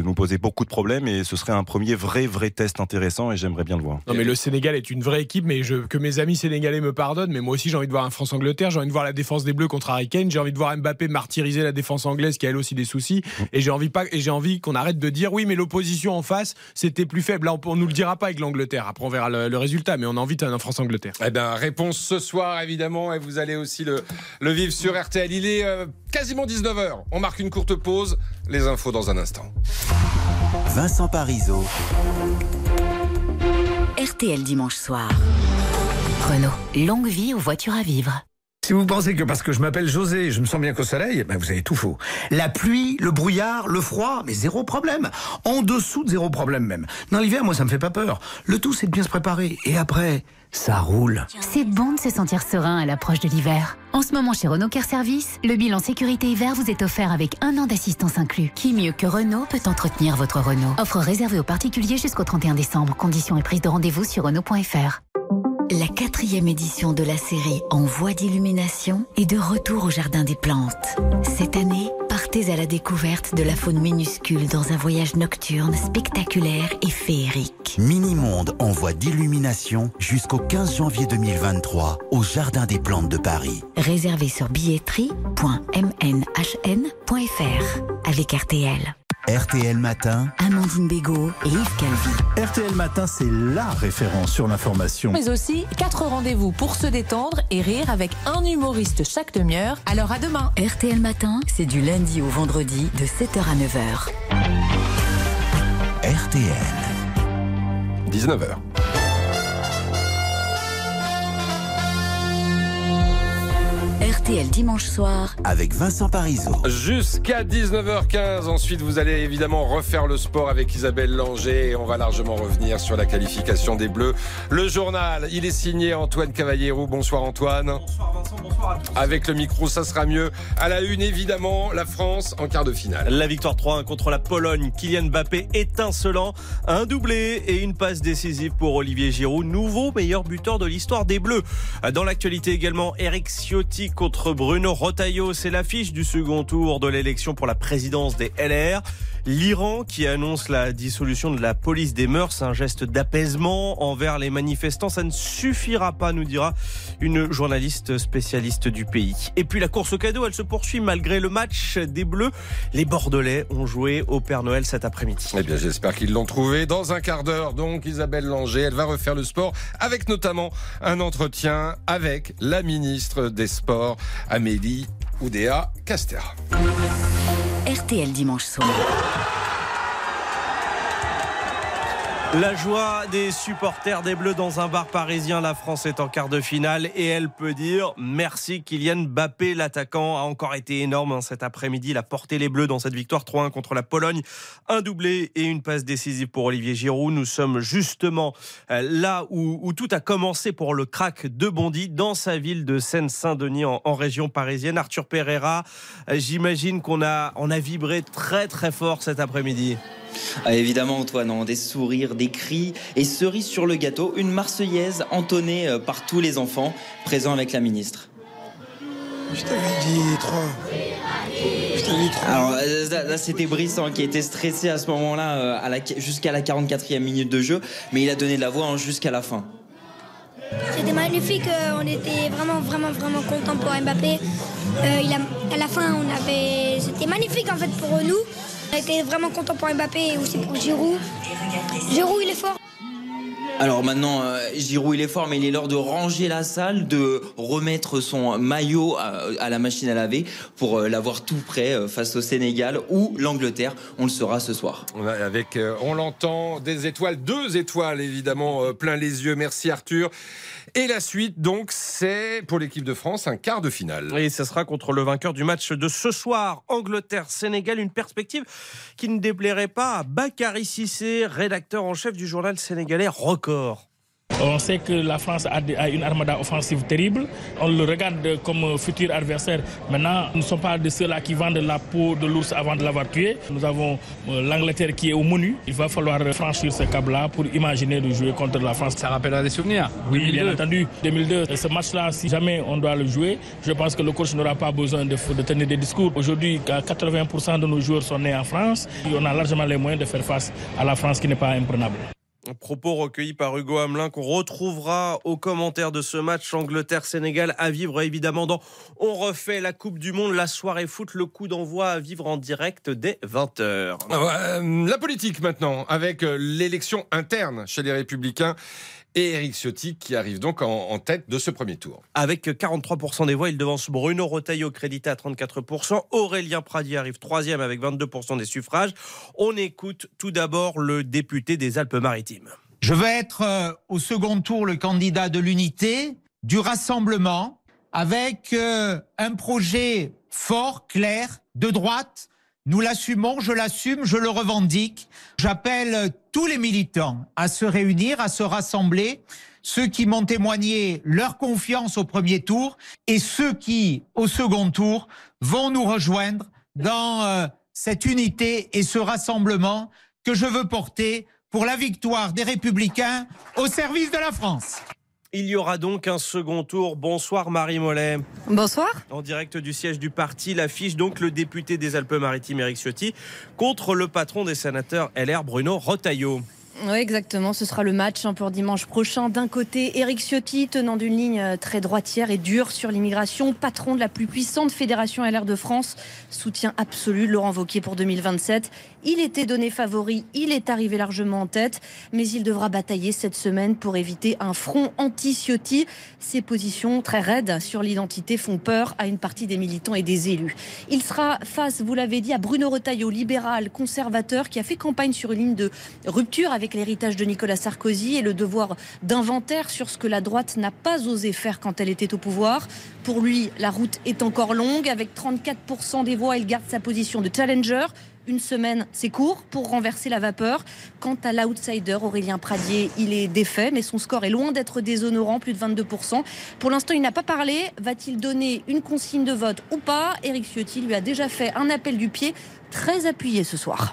nous poser beaucoup de problèmes et ce serait un premier vrai, vrai test intéressant et j'aimerais bien le voir. Non mais le Sénégal est une vraie équipe, mais je, que mes amis sénégalais me pardonnent, mais moi aussi j'ai envie de voir un France-Angleterre, j'ai envie de voir la défense des Bleus contre Harry Kane, j'ai envie de voir Mbappé martyriser la défense anglaise qui a elle aussi des soucis, et j'ai envie, pas, et j'ai envie qu'on arrête de dire oui mais l'opposition en face c'était plus faible. Là on, on nous le dira pas avec l'Angleterre, après on verra le, le résultat, mais on a envie d'un France-Angleterre. Eh bien réponse ce soir évidemment, et vous allez aussi le, le vivre sur R T L. Il est euh, quasiment dix-neuf heures, on marque une courte pause, les infos dans un instant. Vincent Parisot. R T L dimanche soir. Renault, longue vie aux voitures à vivre. Si vous pensez que parce que je m'appelle José et je me sens bien qu'au soleil, ben vous avez tout faux. La pluie, le brouillard, le froid, mais zéro problème. En dessous de zéro problème même. Dans l'hiver, moi ça me fait pas peur. Le tout c'est de bien se préparer. Et après, ça roule. C'est bon de se sentir serein à l'approche de l'hiver. En ce moment chez Renault Care Service, le bilan sécurité hiver vous est offert avec un an d'assistance inclus. Qui mieux que Renault peut entretenir votre Renault? Offre réservée aux particuliers jusqu'au trente et un décembre. Conditions et prise de rendez-vous sur Renault point F R. La quatrième édition de la série En voie d'illumination est de retour au Jardin des Plantes. Cette année, partez à la découverte de la faune minuscule dans un voyage nocturne, spectaculaire et féerique. Mini-monde en voie d'illumination jusqu'au quinze janvier deux mille vingt-trois au Jardin des Plantes de Paris. Réservé sur billetterie point m n h n point f r avec R T L. R T L Matin, Amandine Bégaud et Yves Calvi. R T L Matin, c'est la référence sur l'information. Mais aussi quatre rendez-vous pour se détendre et rire avec un humoriste chaque demi-heure. Alors à demain. R T L Matin, c'est du lundi au vendredi de sept heures à neuf heures. R T L. dix-neuf heures. R T L dimanche soir avec Vincent Parisot. Jusqu'à dix-neuf heures quinze. Ensuite, vous allez évidemment refaire le sport avec Isabelle Langer et on va largement revenir sur la qualification des Bleus. Le journal, il est signé Antoine Cavallero. Bonsoir Antoine. Bonsoir Vincent, bonsoir à tous. Avec le micro, ça sera mieux. À la une, évidemment, la France en quart de finale. La victoire trois un contre la Pologne. Kylian Mbappé étincelant. Un doublé et une passe décisive pour Olivier Giroud. Nouveau meilleur buteur de l'histoire des Bleus. Dans l'actualité également, Eric Ciotti contre Bruno Retailleau. C'est l'affiche du second tour de l'élection pour la présidence des L R. L'Iran qui annonce la dissolution de la police des mœurs, un geste d'apaisement envers les manifestants. Ça ne suffira pas, nous dira une journaliste spécialiste du pays. Et puis la course au cadeau, elle se poursuit malgré le match des Bleus. Les Bordelais ont joué au Père Noël cet après-midi. Eh bien, j'espère qu'ils l'ont trouvé. Dans un quart d'heure, donc, Isabelle Langer, elle va refaire le sport avec notamment un entretien avec la ministre des Sports, Amélie Oudéa-Castéra. R T L dimanche soir. La joie des supporters des Bleus dans un bar parisien. La France est en quart de finale et elle peut dire merci. Kylian Mbappé, l'attaquant, a encore été énorme hein, cet après-midi. Il a porté les Bleus dans cette victoire trois un contre la Pologne. Un doublé et une passe décisive pour Olivier Giroud. Nous sommes justement là où, où tout a commencé pour le crack de Bondy, dans sa ville de Seine-Saint-Denis en, en région parisienne. Arthur Pereira, j'imagine qu'on a, on a vibré très très fort cet après-midi. Ah, évidemment Antoine, hein, des sourires, des cris et cerise sur le gâteau, une Marseillaise entonnée par tous les enfants présents avec la ministre. Je t'avais dit trois. Je t'avais dit trois. Alors là, là c'était Brice hein, qui était stressé à ce moment-là euh, à la, jusqu'à la quarante-quatrième minute de jeu, mais il a donné de la voix hein, jusqu'à la fin. C'était magnifique, on était vraiment vraiment vraiment contents pour Mbappé. Euh, il a, à la fin on avait, c'était magnifique en fait pour nous. On était vraiment contents pour Mbappé et aussi pour Giroud. Giroud il est fort. Alors maintenant, euh, Giroud il est fort, mais il est l'heure de ranger la salle, de remettre son maillot à, à la machine à laver pour euh, l'avoir tout prêt euh, face au Sénégal ou l'Angleterre. On le saura ce soir. Avec, euh, on l'entend, des étoiles, deux étoiles évidemment, euh, plein les yeux. Merci Arthur. Et la suite, donc, c'est pour l'équipe de France un quart de finale. Et ça sera contre le vainqueur du match de ce soir, Angleterre-Sénégal. Une perspective qui ne déplairait pas à Bakary Cissé, rédacteur en chef du journal sénégalais Record. On sait que la France a, a une armada offensive terrible. On le regarde comme futur adversaire. Maintenant, nous ne sommes pas de ceux-là qui vendent la peau de l'ours avant de l'avoir tué. Nous avons l'Angleterre qui est au menu. Il va falloir franchir ce cap-là pour imaginer de jouer contre la France. Ça rappellera des souvenirs. Oui, bien entendu. deux mille deux, ce match-là, si jamais on doit le jouer, je pense que le coach n'aura pas besoin de, de tenir des discours. Aujourd'hui, quatre-vingts pour cent de nos joueurs sont nés en France. Et on a largement les moyens de faire face à la France qui n'est pas imprenable. Propos recueillis par Hugo Hamelin qu'on retrouvera aux commentaires de ce match Angleterre-Sénégal à vivre évidemment dans On refait la Coupe du Monde, la soirée foot, le coup d'envoi à vivre en direct dès vingt heures. Euh, la politique maintenant, avec l'élection interne chez les Républicains et Éric Ciotti qui arrive donc en, en tête de ce premier tour. Avec quarante-trois pour cent des voix, il devance Bruno Retailleau crédité à trente-quatre pour cent. Aurélien Pradier arrive troisième avec vingt-deux pour cent des suffrages. On écoute tout d'abord le député des Alpes-Maritimes. Je veux être euh, au second tour le candidat de l'unité, du rassemblement, avec euh, un projet fort, clair, de droite. Nous l'assumons, je l'assume, je le revendique. J'appelle tous les militants à se réunir, à se rassembler, ceux qui m'ont témoigné leur confiance au premier tour et ceux qui, au second tour, vont nous rejoindre dans euh, cette unité et ce rassemblement que je veux porter pour la victoire des Républicains au service de la France. Il y aura donc un second tour. Bonsoir Marie Mollet. Bonsoir. En direct du siège du parti, l'affiche donc le député des Alpes-Maritimes Éric Ciotti contre le patron des sénateurs L R Bruno Retailleau. Oui, exactement. Ce sera le match pour dimanche prochain. D'un côté, Éric Ciotti, tenant d'une ligne très droitière et dure sur l'immigration, patron de la plus puissante fédération L R de France, soutien absolu de Laurent Wauquiez pour deux mille vingt-sept. Il était donné favori, il est arrivé largement en tête, mais il devra batailler cette semaine pour éviter un front anti-Ciotti. Ses positions très raides sur l'identité font peur à une partie des militants et des élus. Il sera face, vous l'avez dit, à Bruno Retailleau, libéral, conservateur, qui a fait campagne sur une ligne de rupture avec l'héritage de Nicolas Sarkozy et le devoir d'inventaire sur ce que la droite n'a pas osé faire quand elle était au pouvoir. Pour lui, la route est encore longue. Avec trente-quatre pour cent des voix, il garde sa position de challenger. Une semaine, c'est court pour renverser la vapeur. Quant à l'outsider Aurélien Pradier, il est défait, mais son score est loin d'être déshonorant, plus de vingt-deux pour cent. Pour l'instant, il n'a pas parlé. Va-t-il donner une consigne de vote ou pas? Éric Ciotti lui a déjà fait un appel du pied très appuyé ce soir.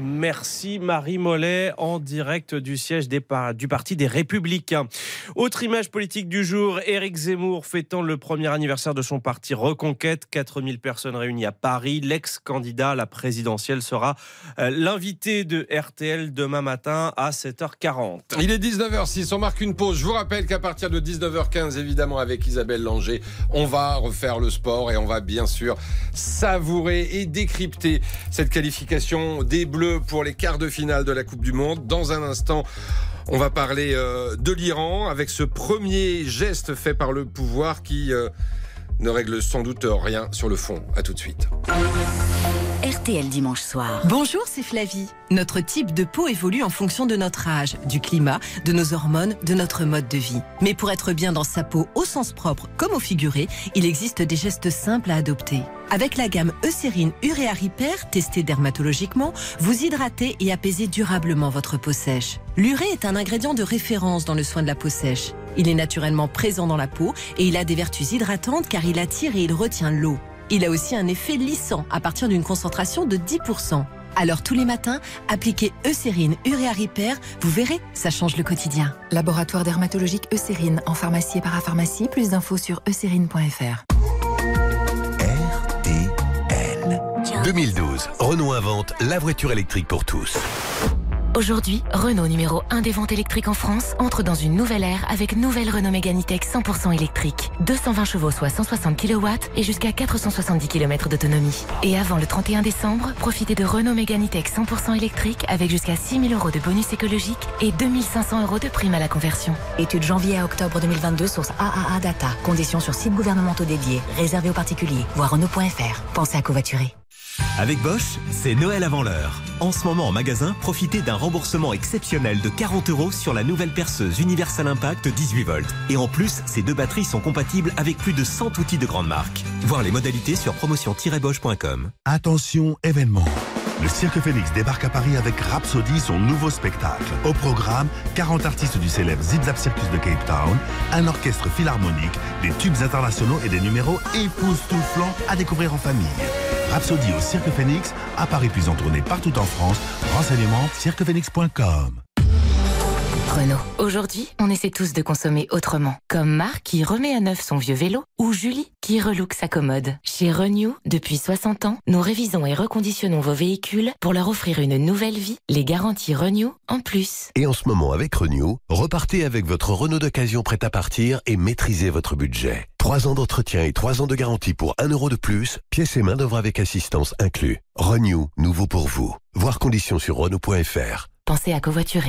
Merci Marie Mollet en direct du siège des par... du Parti des Républicains. Autre image politique du jour, Éric Zemmour fêtant le premier anniversaire de son parti Reconquête. quatre mille personnes réunies à Paris. L'ex-candidat à la présidentielle sera euh, l'invité de R T L demain matin à sept heures quarante. Il est dix-neuf heures six, on marque une pause. Je vous rappelle qu'à partir de dix-neuf heures quinze, évidemment avec Isabelle Langer, on va refaire le sport et on va bien sûr savourer et décrypter cette qualification des Bleus pour les quarts de finale de la Coupe du Monde. Dans un instant, on va parler euh, de l'Iran avec ce premier geste fait par le pouvoir qui euh, ne règle sans doute rien sur le fond. À tout de suite. R T L dimanche soir. Bonjour, c'est Flavie. Notre type de peau évolue en fonction de notre âge, du climat, de nos hormones, de notre mode de vie. Mais pour être bien dans sa peau au sens propre comme au figuré, il existe des gestes simples à adopter. Avec la gamme Eucérine Urea Repair, testée dermatologiquement, vous hydratez et apaisez durablement votre peau sèche. L'urée est un ingrédient de référence dans le soin de la peau sèche. Il est naturellement présent dans la peau et il a des vertus hydratantes car il attire et il retient l'eau. Il a aussi un effet lissant à partir d'une concentration de dix pour cent. Alors tous les matins, appliquez Eucérine Urea Repair, vous verrez, ça change le quotidien. Laboratoire dermatologique Eucérine en pharmacie et parapharmacie. Plus d'infos sur eucérine point f r. deux mille douze, Renault invente la voiture électrique pour tous. Aujourd'hui, Renault, numéro un des ventes électriques en France, entre dans une nouvelle ère avec nouvelle Renault Mégane E-Tech cent pour cent électrique. deux cent vingt chevaux, soit cent soixante kilowatts et jusqu'à quatre cent soixante-dix kilomètres d'autonomie. Et avant le trente et un décembre, profitez de Renault Mégane E-Tech cent pour cent électrique avec jusqu'à six mille euros de bonus écologique et deux mille cinq cents euros de prime à la conversion. Étude janvier à octobre deux mille vingt-deux, source A A A Data. Conditions sur sites gouvernementaux dédiés. Réservés aux particuliers. Voir Renault point f r. Pensez à covoiturer. Avec Bosch, c'est Noël avant l'heure. En ce moment en magasin, profitez d'un remboursement exceptionnel de quarante euros sur la nouvelle perceuse Universal Impact dix-huit volts. Et en plus, ces deux batteries sont compatibles avec plus de cent outils de grande marque. Voir les modalités sur promotion tiret bosch point com. Attention, événement. Le Cirque Phoenix débarque à Paris avec Rhapsody, son nouveau spectacle. Au programme, quarante artistes du célèbre Zip Zap Circus de Cape Town, un orchestre philharmonique, des tubes internationaux et des numéros époustouflants à découvrir en famille. Rhapsody au Cirque Phoenix, à Paris puis en tournée partout en France. Renseignements cirque phoenix point com. Renault. Aujourd'hui, on essaie tous de consommer autrement. Comme Marc qui remet à neuf son vieux vélo ou Julie qui relook sa commode. Chez Renew, depuis soixante ans, nous révisons et reconditionnons vos véhicules pour leur offrir une nouvelle vie. Les garanties Renew en plus. Et en ce moment, avec Renew, repartez avec votre Renault d'occasion prêt à partir et maîtrisez votre budget. Trois ans d'entretien et trois ans de garantie pour un euro de plus, pièces et main d'œuvre avec assistance inclus. Renew, nouveau pour vous. Voir conditions sur Renault point F R. Pensez à covoiturer.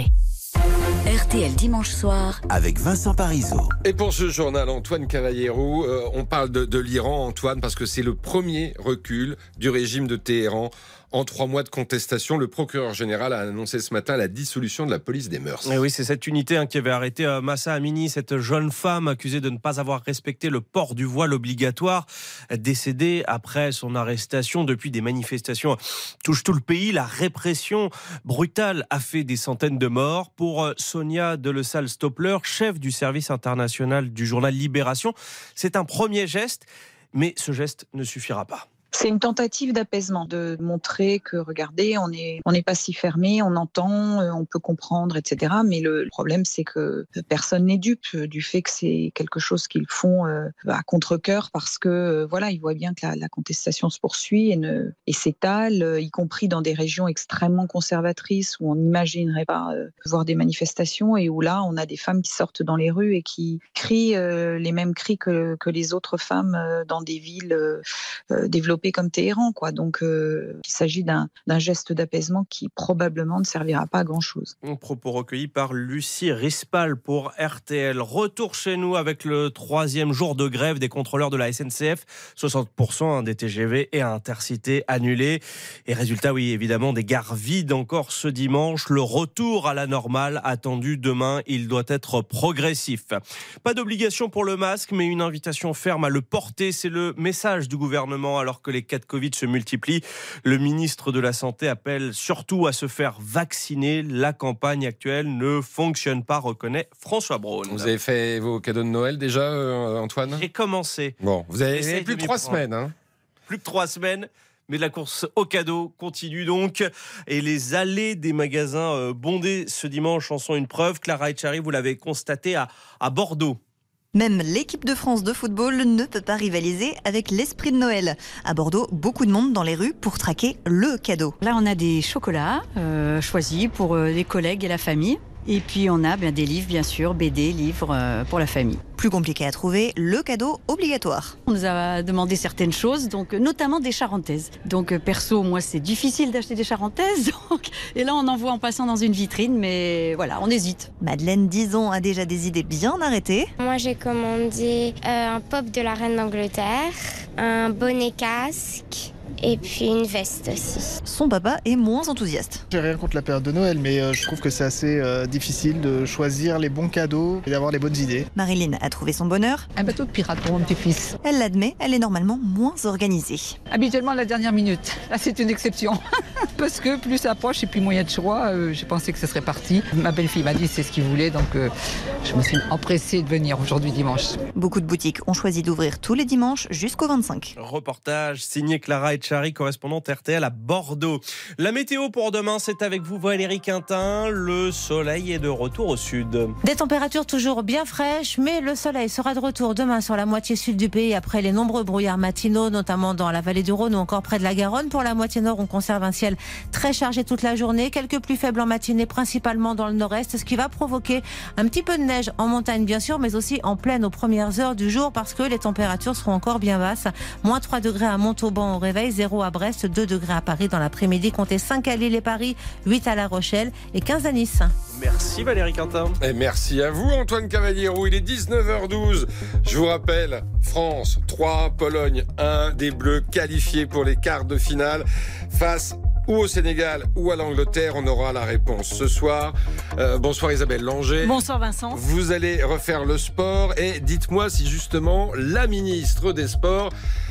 R T L dimanche soir avec Vincent Parisot. Et pour ce journal, Antoine Cavallero, euh, on parle de, de l'Iran, Antoine, parce que c'est le premier recul du régime de Téhéran. En trois mois de contestation, le procureur général a annoncé ce matin la dissolution de la police des mœurs. Et oui, c'est cette unité hein, qui avait arrêté euh, Mahsa Amini, cette jeune femme accusée de ne pas avoir respecté le port du voile obligatoire, décédée après son arrestation. Depuis, des manifestations touchent tout le pays. La répression brutale a fait des centaines de morts. Pour euh, Sonia Delessal-Stopler, chef du service international du journal Libération, c'est un premier geste, mais ce geste ne suffira pas. C'est une tentative d'apaisement, de montrer que, regardez, on n'est on n'est pas si fermé, on entend, on peut comprendre, et cetera. Mais le problème, c'est que personne n'est dupe du fait que c'est quelque chose qu'ils font à contre-cœur parce que, voilà, ils voient bien que la, la contestation se poursuit et, ne, et s'étale, y compris dans des régions extrêmement conservatrices où on n'imaginerait pas voir des manifestations et où là, on a des femmes qui sortent dans les rues et qui crient les mêmes cris que, que les autres femmes dans des villes développées comme Téhéran, quoi. Donc, euh, il s'agit d'un, d'un geste d'apaisement qui probablement ne servira pas à grand-chose. Un propos recueilli par Lucie Rispal pour R T L. Retour chez nous avec le troisième jour de grève des contrôleurs de la S N C F. soixante pour cent des T G V et Intercités annulés. Et résultat, oui, évidemment, des gares vides encore ce dimanche. Le retour à la normale attendu demain, il doit être progressif. Pas d'obligation pour le masque, mais une invitation ferme à le porter. C'est le message du gouvernement alors que les cas de Covid se multiplient. Le ministre de la Santé appelle surtout à se faire vacciner. La campagne actuelle ne fonctionne pas, reconnaît François Braun. Vous avez fait vos cadeaux de Noël déjà, euh, Antoine ? J'ai commencé. Bon, vous avez J'essaie plus de trois semaines. Hein. Plus que trois semaines. Mais la course au cadeau continue donc. Et les allées des magasins bondés ce dimanche en sont une preuve. Clara Etchari, vous l'avez constaté à, à Bordeaux. Même l'équipe de France de football ne peut pas rivaliser avec l'esprit de Noël. À Bordeaux, beaucoup de monde dans les rues pour traquer le cadeau. Là, on a des chocolats euh, choisis pour euh, les collègues et la famille. Et puis on a bien des livres, bien sûr, B D, livres euh, pour la famille. Plus compliqué à trouver, le cadeau obligatoire. On nous a demandé certaines choses, donc notamment des charentaises. Donc euh, perso, moi c'est difficile d'acheter des charentaises. Donc, et là on en voit en passant dans une vitrine, mais voilà, on hésite. Madeleine Dizon a déjà des idées bien arrêtées. Moi j'ai commandé euh, un pop de la reine d'Angleterre, un bonnet casque. Et puis une veste aussi. Son papa est moins enthousiaste. J'ai rien contre la période de Noël, mais euh, je trouve que c'est assez euh, difficile de choisir les bons cadeaux et d'avoir les bonnes idées. Marilyn a trouvé son bonheur. Un bateau de pirate pour mon petit-fils. Elle l'admet, elle est normalement moins organisée. Habituellement à la dernière minute. Là c'est une exception. Parce que plus ça approche et plus moyen de choix, euh, j'ai pensé que ce serait parti. Ma belle-fille m'a dit c'est ce qu'il voulait, donc euh, je me suis empressée de venir aujourd'hui dimanche. Beaucoup de boutiques ont choisi d'ouvrir tous les dimanches jusqu'au vingt-cinq. Reportage signé Clara Etchari, correspondante R T L à Bordeaux. La météo pour demain, c'est avec vous Valérie Quintin. Le soleil est de retour au sud. Des températures toujours bien fraîches, mais le soleil sera de retour demain sur la moitié sud du pays après les nombreux brouillards matinaux, notamment dans la vallée du Rhône ou encore près de la Garonne. Pour la moitié nord, on conserve un ciel très chargé toute la journée, quelques pluies faibles en matinée, principalement dans le nord-est, ce qui va provoquer un petit peu de neige en montagne bien sûr, mais aussi en plaine aux premières heures du jour parce que les températures seront encore bien basses. Moins trois degrés à Montauban au réveil, zéro à Brest, deux degrés à Paris dans l'après-midi, comptez cinq à Lille et Paris, huit à La Rochelle et quinze à Nice. Merci Valérie Quintin. Et merci à vous Antoine Cavallero, il est dix-neuf heures douze. Je vous rappelle, France trois, Pologne un, des Bleus qualifiés pour les quarts de finale face ou au Sénégal ou à l'Angleterre, on aura la réponse ce soir. Euh, bonsoir Isabelle Langer. Bonsoir Vincent. Vous allez refaire le sport et dites-moi si justement la ministre des Sports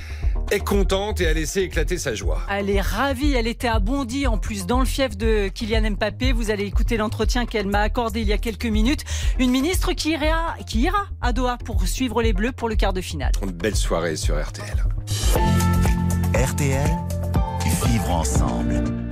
est contente et a laissé éclater sa joie. Elle est ravie, elle était à Bondy, en plus dans le fief de Kylian Mbappé. Vous allez écouter l'entretien qu'elle m'a accordé il y a quelques minutes. Une ministre qui ira, qui ira à Doha pour suivre les Bleus pour le quart de finale. Une belle soirée sur R T L. R T L, vivre ensemble.